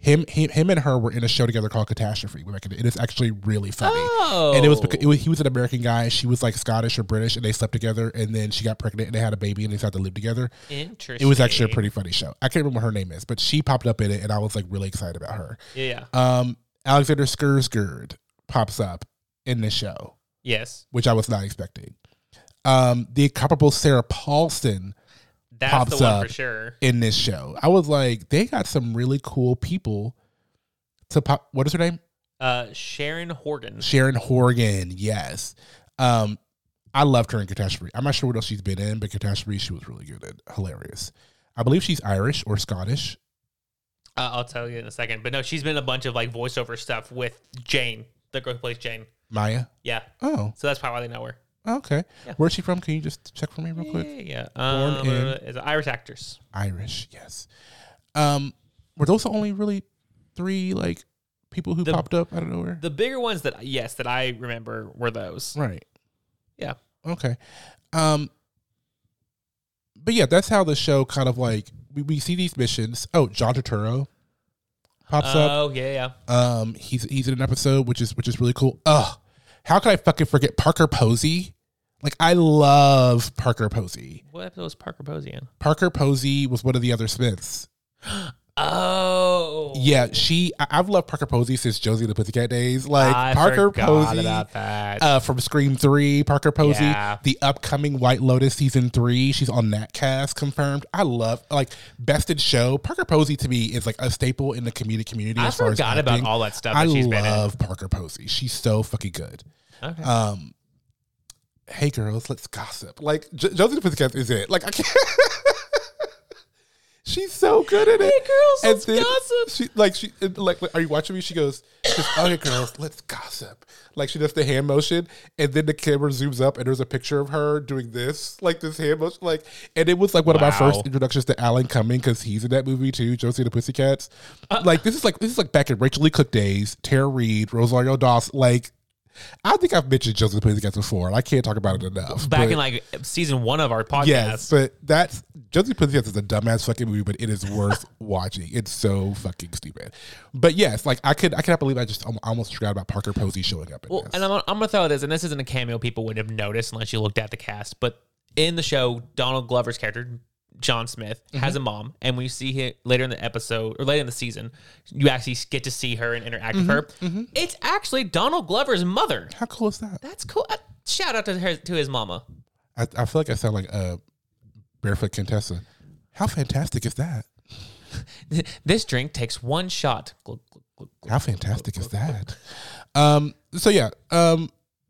S1: Him, him, him, and her were in a show together called Catastrophe. It is actually really funny,
S2: Oh.
S1: and it was because it was, he was an American guy. She was like Scottish or British, and they slept together. And then she got pregnant, and they had a baby, and they started to live together.
S2: Interesting.
S1: It was actually a pretty funny show. I can't remember what her name is, but she popped up in it, and I was like really excited about her.
S2: Yeah.
S1: Um, Alexander Skarsgård pops up in this show,
S2: Yes.
S1: which I was not expecting. Um, the incomparable Sarah Paulson
S2: That's
S1: pops
S2: the one
S1: up
S2: for sure.
S1: in this show. I was like, they got some really cool people to pop. What is her name?
S2: Uh, Sharon Horgan.
S1: Sharon Horgan. Yes. Um, I loved her in Catastrophe. I'm not sure what else she's been in, but Catastrophe, she was really good at. Hilarious. I believe she's Irish or Scottish.
S2: Uh, I'll tell you in a second. But no, she's been in a bunch of like voiceover stuff with Jane, the girl who plays Jane.
S1: Maya.
S2: Yeah.
S1: Oh,
S2: So that's probably why they know her.
S1: okay.
S2: Yeah.
S1: Where's she from? Can you just check for me real quick?
S2: Yeah, yeah. Um,
S1: Born in-
S2: is an Irish actress.
S1: Irish, yes. Um, were those the only really three like people who
S2: The-
S1: popped up out of nowhere?
S2: The bigger ones that yes that I remember were those.
S1: Right.
S2: Yeah.
S1: Okay. Um. But yeah, that's how the show kind of like we, we see these missions. Oh, John Turturro pops up.
S2: Oh yeah, yeah.
S1: Um, he's he's in an episode, which is which is really cool. Ugh, how could I fucking forget Parker Posey? Like I love Parker Posey.
S2: What episode was Parker Posey in?
S1: Parker Posey was one of the other Smiths.
S2: Oh
S1: Yeah, she. I, I've loved Parker Posey since Josie and the Pussycat days. Like
S2: I
S1: Parker
S2: forgot
S1: Posey
S2: about that.
S1: uh, from Scream Three. Parker Posey,
S2: Yeah.
S1: the upcoming White Lotus season three. She's on that cast, confirmed. I love like Best in Show. Parker Posey to me is like a staple in the comedic community.
S2: I
S1: as far as
S2: forgot about
S1: acting.
S2: all that stuff
S1: I
S2: that she's been in.
S1: love Parker Posey. She's so fucking good.
S2: Okay.
S1: Um, hey girls, let's gossip. Like J- Josie and the Pussycat is it? Like I can't. She's so good at it.
S2: Hey girls, let's gossip.
S1: She like she like are you watching me? She goes, she goes, okay, girls, let's gossip. Like she does the hand motion, and then the camera zooms up, and there's a picture of her doing this, like this hand motion, like. And it was like one of my
S2: Wow.
S1: first introductions to Alan Cumming because he's in that movie too, Josie and the Pussycats.
S2: Uh,
S1: like this is like this is like back in Rachel Lee Cook days, Tara Reid, Rosario Dawson, like. I think I've mentioned Josie and the Pussycats before, and I can't talk about it enough.
S2: Back
S1: but-
S2: in like season one of our podcast.
S1: Yes, but that's Josie and the Pussycats is a dumbass fucking movie, but it is worth watching. It's so fucking stupid. But yes, like I could, I cannot believe I just al- almost forgot about Parker Posey showing up in
S2: Well,
S1: this.
S2: and I'm, I'm gonna throw this, and this isn't a cameo people would have noticed unless you looked at the cast. But in the show, Donald Glover's character, John Smith, has a mom, and we see him later in the episode or later in the season. You actually get to see her and interact with her. It's actually Donald Glover's mother.
S1: How cool is that?
S2: That's cool. Uh, shout out to her to his mama.
S1: I, I feel like I sound like a barefoot Contessa. How fantastic is that?
S2: This drink takes one shot. Glug, glug, glug, glug.
S1: How fantastic is that? Um. So yeah. Um.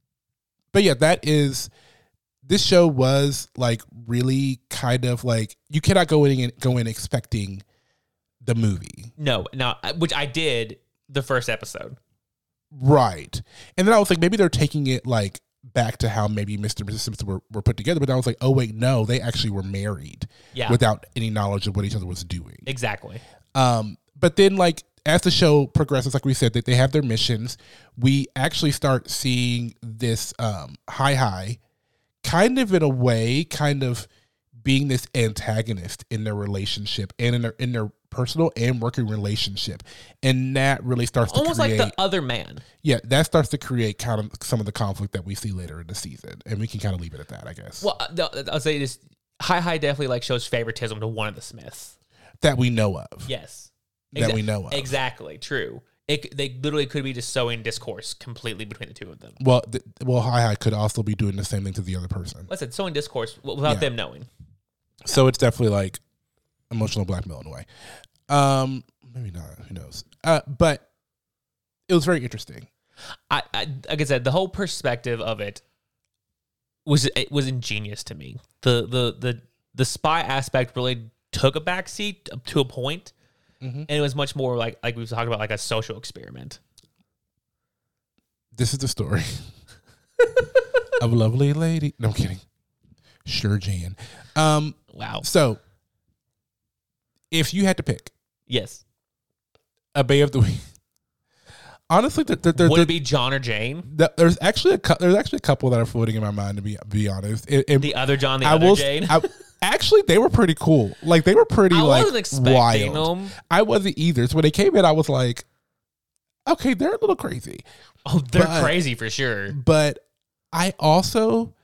S1: But yeah, that is. This show was like really kind of like you cannot go in and go in expecting the movie.
S2: No, no, which I did the first episode.
S1: Right. And then I was like, maybe they're taking it like back to how maybe Mister and Missus Simpson were, were put together. But I was like, oh, wait, no, they actually were married
S2: Yeah.
S1: without any knowledge of what each other was doing.
S2: Exactly.
S1: Um, but then, like, as the show progresses, like we said, that they have their missions, we actually start seeing this um, Hi Hi kind of in a way, kind of being this antagonist in their relationship and in their in their personal and working relationship, and that really starts
S2: Almost
S1: to create,
S2: like the other man.
S1: yeah, that starts to create kind of some of the conflict that we see later in the season, and we can kind of leave it at that, I guess.
S2: Well, uh, I'll say this: Hi Hi definitely like shows favoritism to one of the Smiths.
S1: That we know of.
S2: Yes,
S1: That
S2: Exa-
S1: we know of.
S2: Exactly true. It they literally could be just sowing discourse completely between the two of them.
S1: Well, th- well, Hi Hi could also be doing the same thing to the other person.
S2: Listen, sowing discourse without
S1: Yeah.
S2: them knowing.
S1: So it's definitely like emotional blackmail in a way. Um, maybe not. Who knows? Uh, but it was very interesting.
S2: I, I like I said, the whole perspective of it was it was ingenious to me. The the the the spy aspect really took a backseat to a point,
S1: Mhm.
S2: and it was much more like like we were talking about like a social experiment.
S1: This is the story of a lovely lady. No, I'm kidding. Sure, Jan. Um,
S2: Wow.
S1: so if you had to pick
S2: Yes.
S1: a Bay of the Week, honestly, there, there, there,
S2: Would
S1: there-
S2: it be John or Jane?
S1: there- there's actually a cou- there's actually a couple that are floating in my mind. To be be honest, and, and
S2: The other John, the
S1: I
S2: other
S1: will
S2: Jane.
S1: I, Actually, they were pretty cool. Like they were pretty
S2: I
S1: like
S2: wasn't expecting
S1: wild.
S2: them.
S1: I wasn't either. So when they came in, I was like, okay, they're a little crazy.
S2: Oh, they're
S1: But-
S2: crazy for sure.
S1: But I also,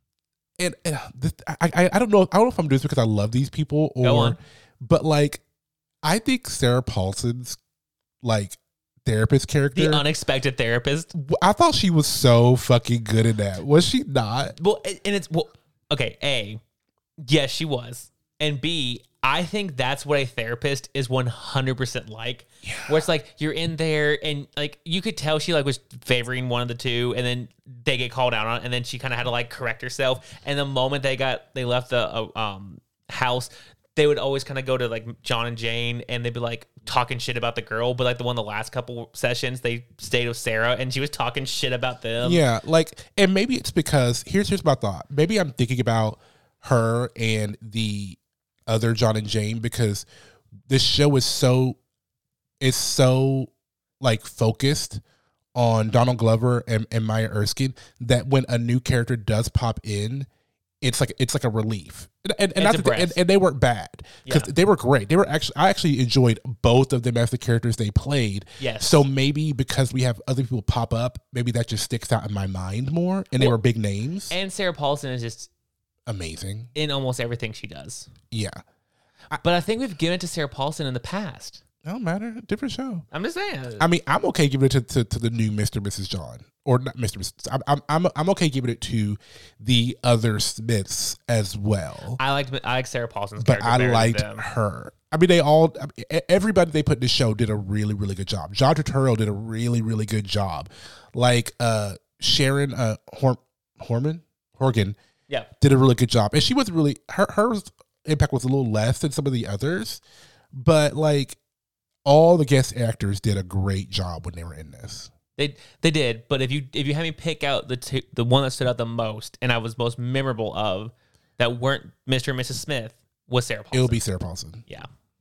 S1: and, and this, I, I I don't know I don't know if I'm doing this because I love these people
S2: Go
S1: or,
S2: on.
S1: but like I think Sarah Paulson's like therapist character.
S2: The unexpected therapist.
S1: I thought she was so fucking good in that. Was she not?
S2: Well, and it's well, okay. A, yes, she was, and B, I think that's what a therapist is one hundred percent like. Yeah. Where it's like you're in there and like you could tell she like was favoring one of the two, and then they get called out on it, and then she kind of had to like correct herself. And the moment they got they left the uh, um house, they would always kind of go to like John and Jane, and they'd be like talking shit about the girl. But like the one the last couple sessions, they stayed with Sarah, and she was talking shit about them.
S1: Yeah, like, and maybe it's because here's here's my thought. Maybe I'm thinking about her and the other John and Jane because this show is so is so like focused on Donald Glover and, and Maya Erskine that when a new character does pop in, it's like it's like a relief. And and, and,
S2: It's
S1: not
S2: a
S1: that they, and,
S2: breath.
S1: and they weren't bad because
S2: Yeah.
S1: they were great. They were actually I actually enjoyed both of them as the characters they played.
S2: Yes.
S1: So maybe because we have other people pop up, maybe that just sticks out in my mind more. And they
S2: Well,
S1: were big names.
S2: And Sarah Paulson is just
S1: Amazing.
S2: in almost everything she does.
S1: Yeah.
S2: But I think we've given it to Sarah Paulson in the past.
S1: It don't matter. Different show.
S2: I'm just saying.
S1: I mean, I'm okay giving it to, to, to the new Mister and Missus John. Or not Mister and Missus I'm, I'm I'm I'm okay giving it to the other Smiths as well.
S2: I liked I like Sarah Paulson's
S1: But
S2: character
S1: I
S2: better than
S1: liked
S2: them.
S1: her. I mean, they all, I mean, e- everybody they put in the show did a really, really good job. John Turturro did a really, really good job. Like uh, Sharon uh, Hor- Horman, Horgan
S2: Yeah.
S1: did a really good job. And she was really, her her impact was a little less than some of the others. But like, all the guest actors did a great job when they were in this.
S2: They they did, but if you if you had me pick out the two, the one that stood out the most and I was most memorable of that weren't Mister and Missus Smith was Sarah Paulson.
S1: It would be Sarah Paulson.
S2: Yeah.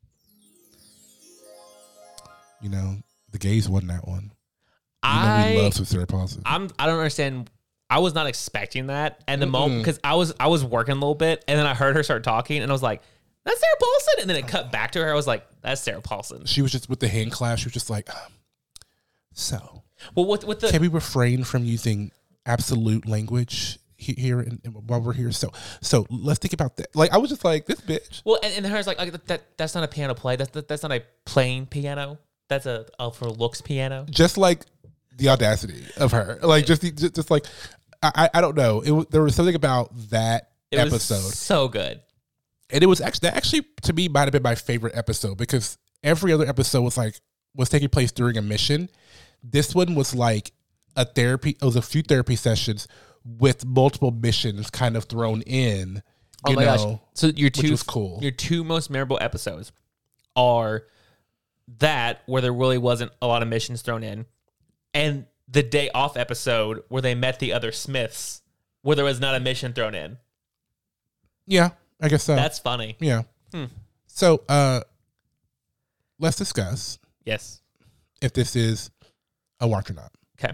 S1: You know, the gays won that one. You know,
S2: I
S1: we love some Sarah Paulson.
S2: I'm I don't understand. I was not expecting that, and the moment because I was I was working a little bit, and then I heard her start talking, and I was like, "That's Sarah Paulson," and then it cut back to her. I was like, "That's Sarah Paulson."
S1: She was just with the hand clap. She was just like, um, so.
S2: Well, with with the
S1: Can we refrain from using absolute language he- here and, and while we're here? So, so let's think about that. Like, I was just like, this bitch.
S2: well, and, and her's like, like that that's not a piano play. That's that, that's not a playing piano. That's a, a for looks piano.
S1: Just like the audacity of her. Like, just, the- just, just like, I, I don't know. It was, there was something about that
S2: It
S1: episode,
S2: was so good.
S1: and it was actually that actually to me might have been my favorite episode because every other episode was like was taking place during a mission. This one was like a therapy. It was a few therapy sessions with multiple missions kind of thrown in.
S2: Oh
S1: You
S2: my
S1: know,
S2: gosh! So your two
S1: was cool.
S2: Your two most memorable episodes are that where there really wasn't a lot of missions thrown in, and the day off episode where they met the other Smiths, where there was not a mission thrown in.
S1: Yeah, I guess so.
S2: That's funny.
S1: yeah.
S2: Hmm.
S1: So, uh, let's discuss
S2: Yes.
S1: if this is a watch or not.
S2: Okay.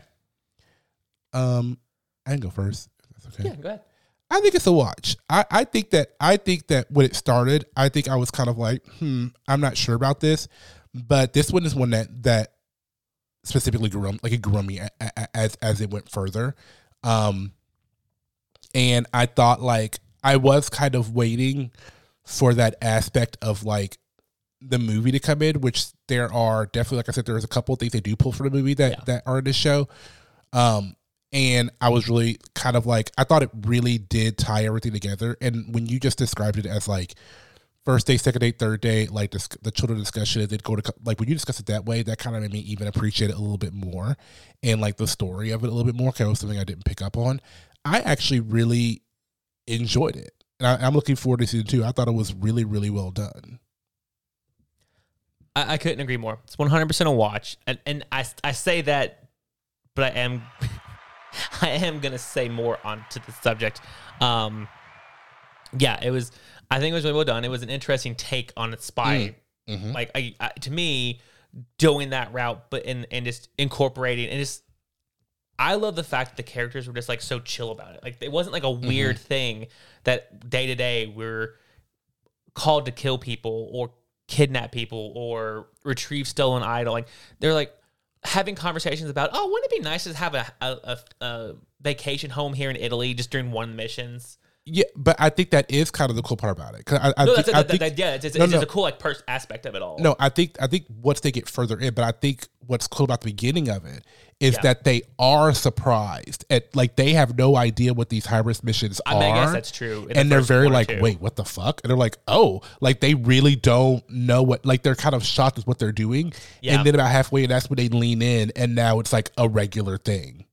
S1: Um, I can go first. if That's okay.
S2: Yeah. Go ahead.
S1: I think it's a watch. I, I think that I think that when it started, I think I was kind of like, hmm, I'm not sure about this, but this one is one that that specifically grew on, like it grew on me a- a- as as it went further, um, and I thought like I was kind of waiting for that aspect of like the movie to come in, which there are definitely, like I said, there's a couple of things they do pull from the movie that
S2: Yeah.
S1: that are in the show. Um, And I was really kind of like, I thought it really did tie everything together. And when you just described it as like first day, second day, third day, like this, the children discussion, they'd go to, like when you discuss it that way, that kind of made me even appreciate it a little bit more and like the story of it a little bit more. Because it was something I didn't pick up on. I actually really enjoyed it. And I, I'm looking forward to season two. I thought it was really, really well done.
S2: I, I couldn't agree more. It's one hundred percent a watch. And, and I, I say that, but I am... I am going to say more on to the subject. Um, yeah, it was, I think it was really well done. It was an interesting take on spy.
S1: Mm. Mm-hmm.
S2: Like, I, I, to me, doing that route, but in, and just incorporating, and just, I love the fact that the characters were just like so chill about it. Like, it wasn't like a weird
S1: Mm-hmm.
S2: thing that day to day we're called to kill people or kidnap people or retrieve stolen idol. Like they're like having conversations about, oh, wouldn't it be nice to have a, a, a, a vacation home here in Italy just during one of the missions?
S1: Yeah, but I think that is kind of the cool part about it. Cause I, I
S2: no,
S1: think,
S2: that's,
S1: I
S2: that,
S1: think,
S2: that, yeah, it's, it's,
S1: no,
S2: it's
S1: no.
S2: just a cool like pers- aspect of it all.
S1: No, I think I think once they get further in, but I think what's cool about the beginning of it is
S2: Yeah.
S1: that they are surprised at like they have no idea what these high risk missions
S2: I
S1: are.
S2: mean, I guess that's true. in the
S1: And they're
S2: first
S1: very
S2: one or
S1: like,
S2: two.
S1: wait, what the fuck? And they're like, oh, like they really don't know what, like they're kind of shocked with what they're doing.
S2: Yeah.
S1: And then about halfway, that's when they lean in, and now it's like a regular thing.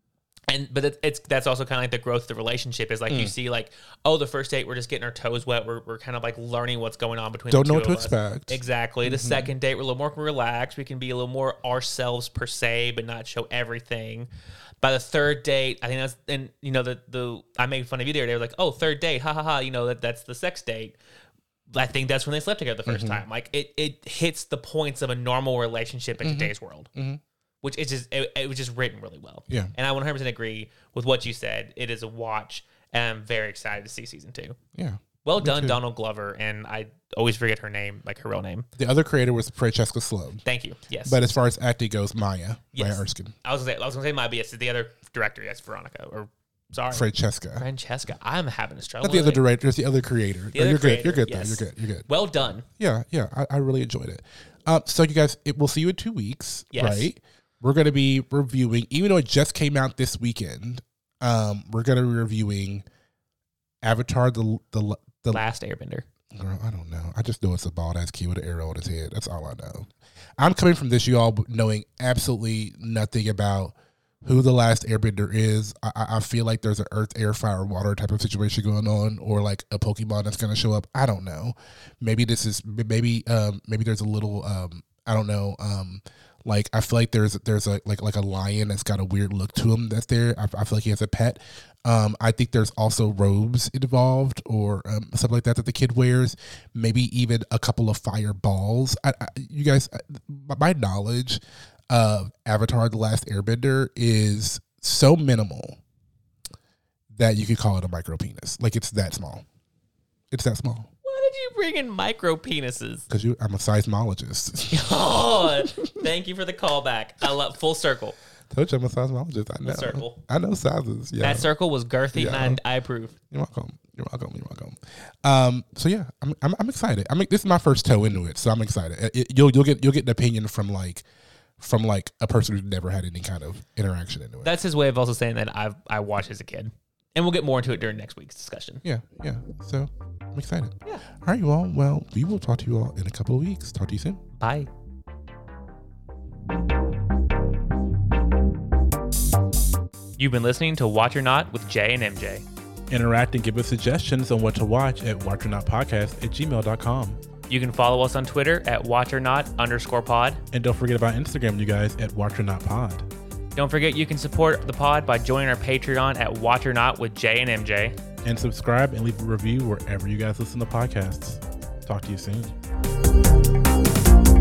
S2: And but it, it's that's also kind of like the growth of the relationship is like
S1: Mm.
S2: you see like, oh, the first date we're just getting our toes wet. We're we're kind of like learning what's going on between
S1: Don't
S2: the
S1: know
S2: two
S1: what to
S2: of us.
S1: expect.
S2: Exactly. The
S1: Mhm.
S2: second date we're a little more relaxed. We can be a little more ourselves per se, but not show everything. By the third date, I think that's and you know the the I made fun of you there. They were like, oh, third date, ha ha ha. You know that that's the sex date. I think that's when they slept together the 1st
S1: Mhm.
S2: time. Like it it hits the points of a normal relationship in
S1: Mhm.
S2: today's world.
S1: Mhm.
S2: Which is just it, it was just written really well.
S1: Yeah.
S2: And I one hundred percent agree with what you said. It is a watch, and I'm very excited to see season two.
S1: Yeah.
S2: Well
S1: Me
S2: done,
S1: too.
S2: Donald Glover, and I always forget her name, like her real name.
S1: The other creator was Francesca Sloan.
S2: Thank you. Yes,
S1: But as far as acting goes, Maya.
S2: Yes.
S1: Maya Erskine.
S2: I was gonna say I was gonna say my B S. The other director, yes, Veronica, or sorry,
S1: Francesca.
S2: Francesca. I'm having a struggle.
S1: Not the other
S2: with it.
S1: director, it's the other creator.
S2: The
S1: Oh,
S2: other
S1: you're
S2: creator,
S1: good. You're good
S2: yes.
S1: though. You're good. You're good.
S2: Well done.
S1: Yeah, yeah. I, I really enjoyed it. Um, so you guys, it, we'll see you in two weeks,
S2: Yes.
S1: right? We're going to be reviewing, even though it just came out this weekend. Um, we're going to be reviewing Avatar: the the the.
S2: Last Airbender.
S1: Girl, I don't know. I just know it's a bald ass kid with an arrow on his head. That's all I know. I'm coming from this, you all, knowing absolutely nothing about who the last Airbender is. I, I I feel like there's an Earth, Air, Fire, Water type of situation going on, or like a Pokemon that's going to show up. I don't know. Maybe this is maybe um maybe there's a little um I don't know um like I feel like there's there's a like like a lion that's got a weird look to him that's there. I, I feel like he has a pet. Um, I think there's also robes involved or um, something like that that the kid wears. Maybe even a couple of fireballs. I, I, you guys, my knowledge of Avatar: The Last Airbender is so minimal that you could call it a micro penis. Like it's that small. It's that small.
S2: Why did you bring in micro penises?
S1: Because you, I'm a seismologist.
S2: Oh, thank you for the callback. I love full circle.
S1: Told you I'm a seismologist. I know.
S2: circle.
S1: I know sizes. Yeah.
S2: That circle was girthy,
S1: Yeah.
S2: and I approve.
S1: You're welcome. You're welcome. You're welcome. Um, so yeah, I'm, I'm I'm excited. I mean, this is my first toe into it, so I'm excited. It, it- you'll you'll get you'll get an opinion from like from like a person who's never had any kind of interaction into it.
S2: That's his way of also saying that I've I watched as a kid, and we'll get more into it during next week's discussion.
S1: yeah, yeah. So I'm excited.
S2: Yeah.
S1: All right, you all. Well, we will talk to you all in a couple of weeks. Talk to you soon.
S2: Bye. You've been listening to Watch or Not with Jay and M J.
S1: Interact and give us suggestions on what to watch at watch or not podcast at gmail dot com.
S2: You can follow us on Twitter at watch or not underscore pod.
S1: And don't forget about Instagram, you guys, at watch or not pod.
S2: Don't forget you can support the pod by joining our Patreon at Watch or Not with Jay and M J.
S1: And subscribe and leave a review wherever you guys listen to podcasts. Talk to you soon.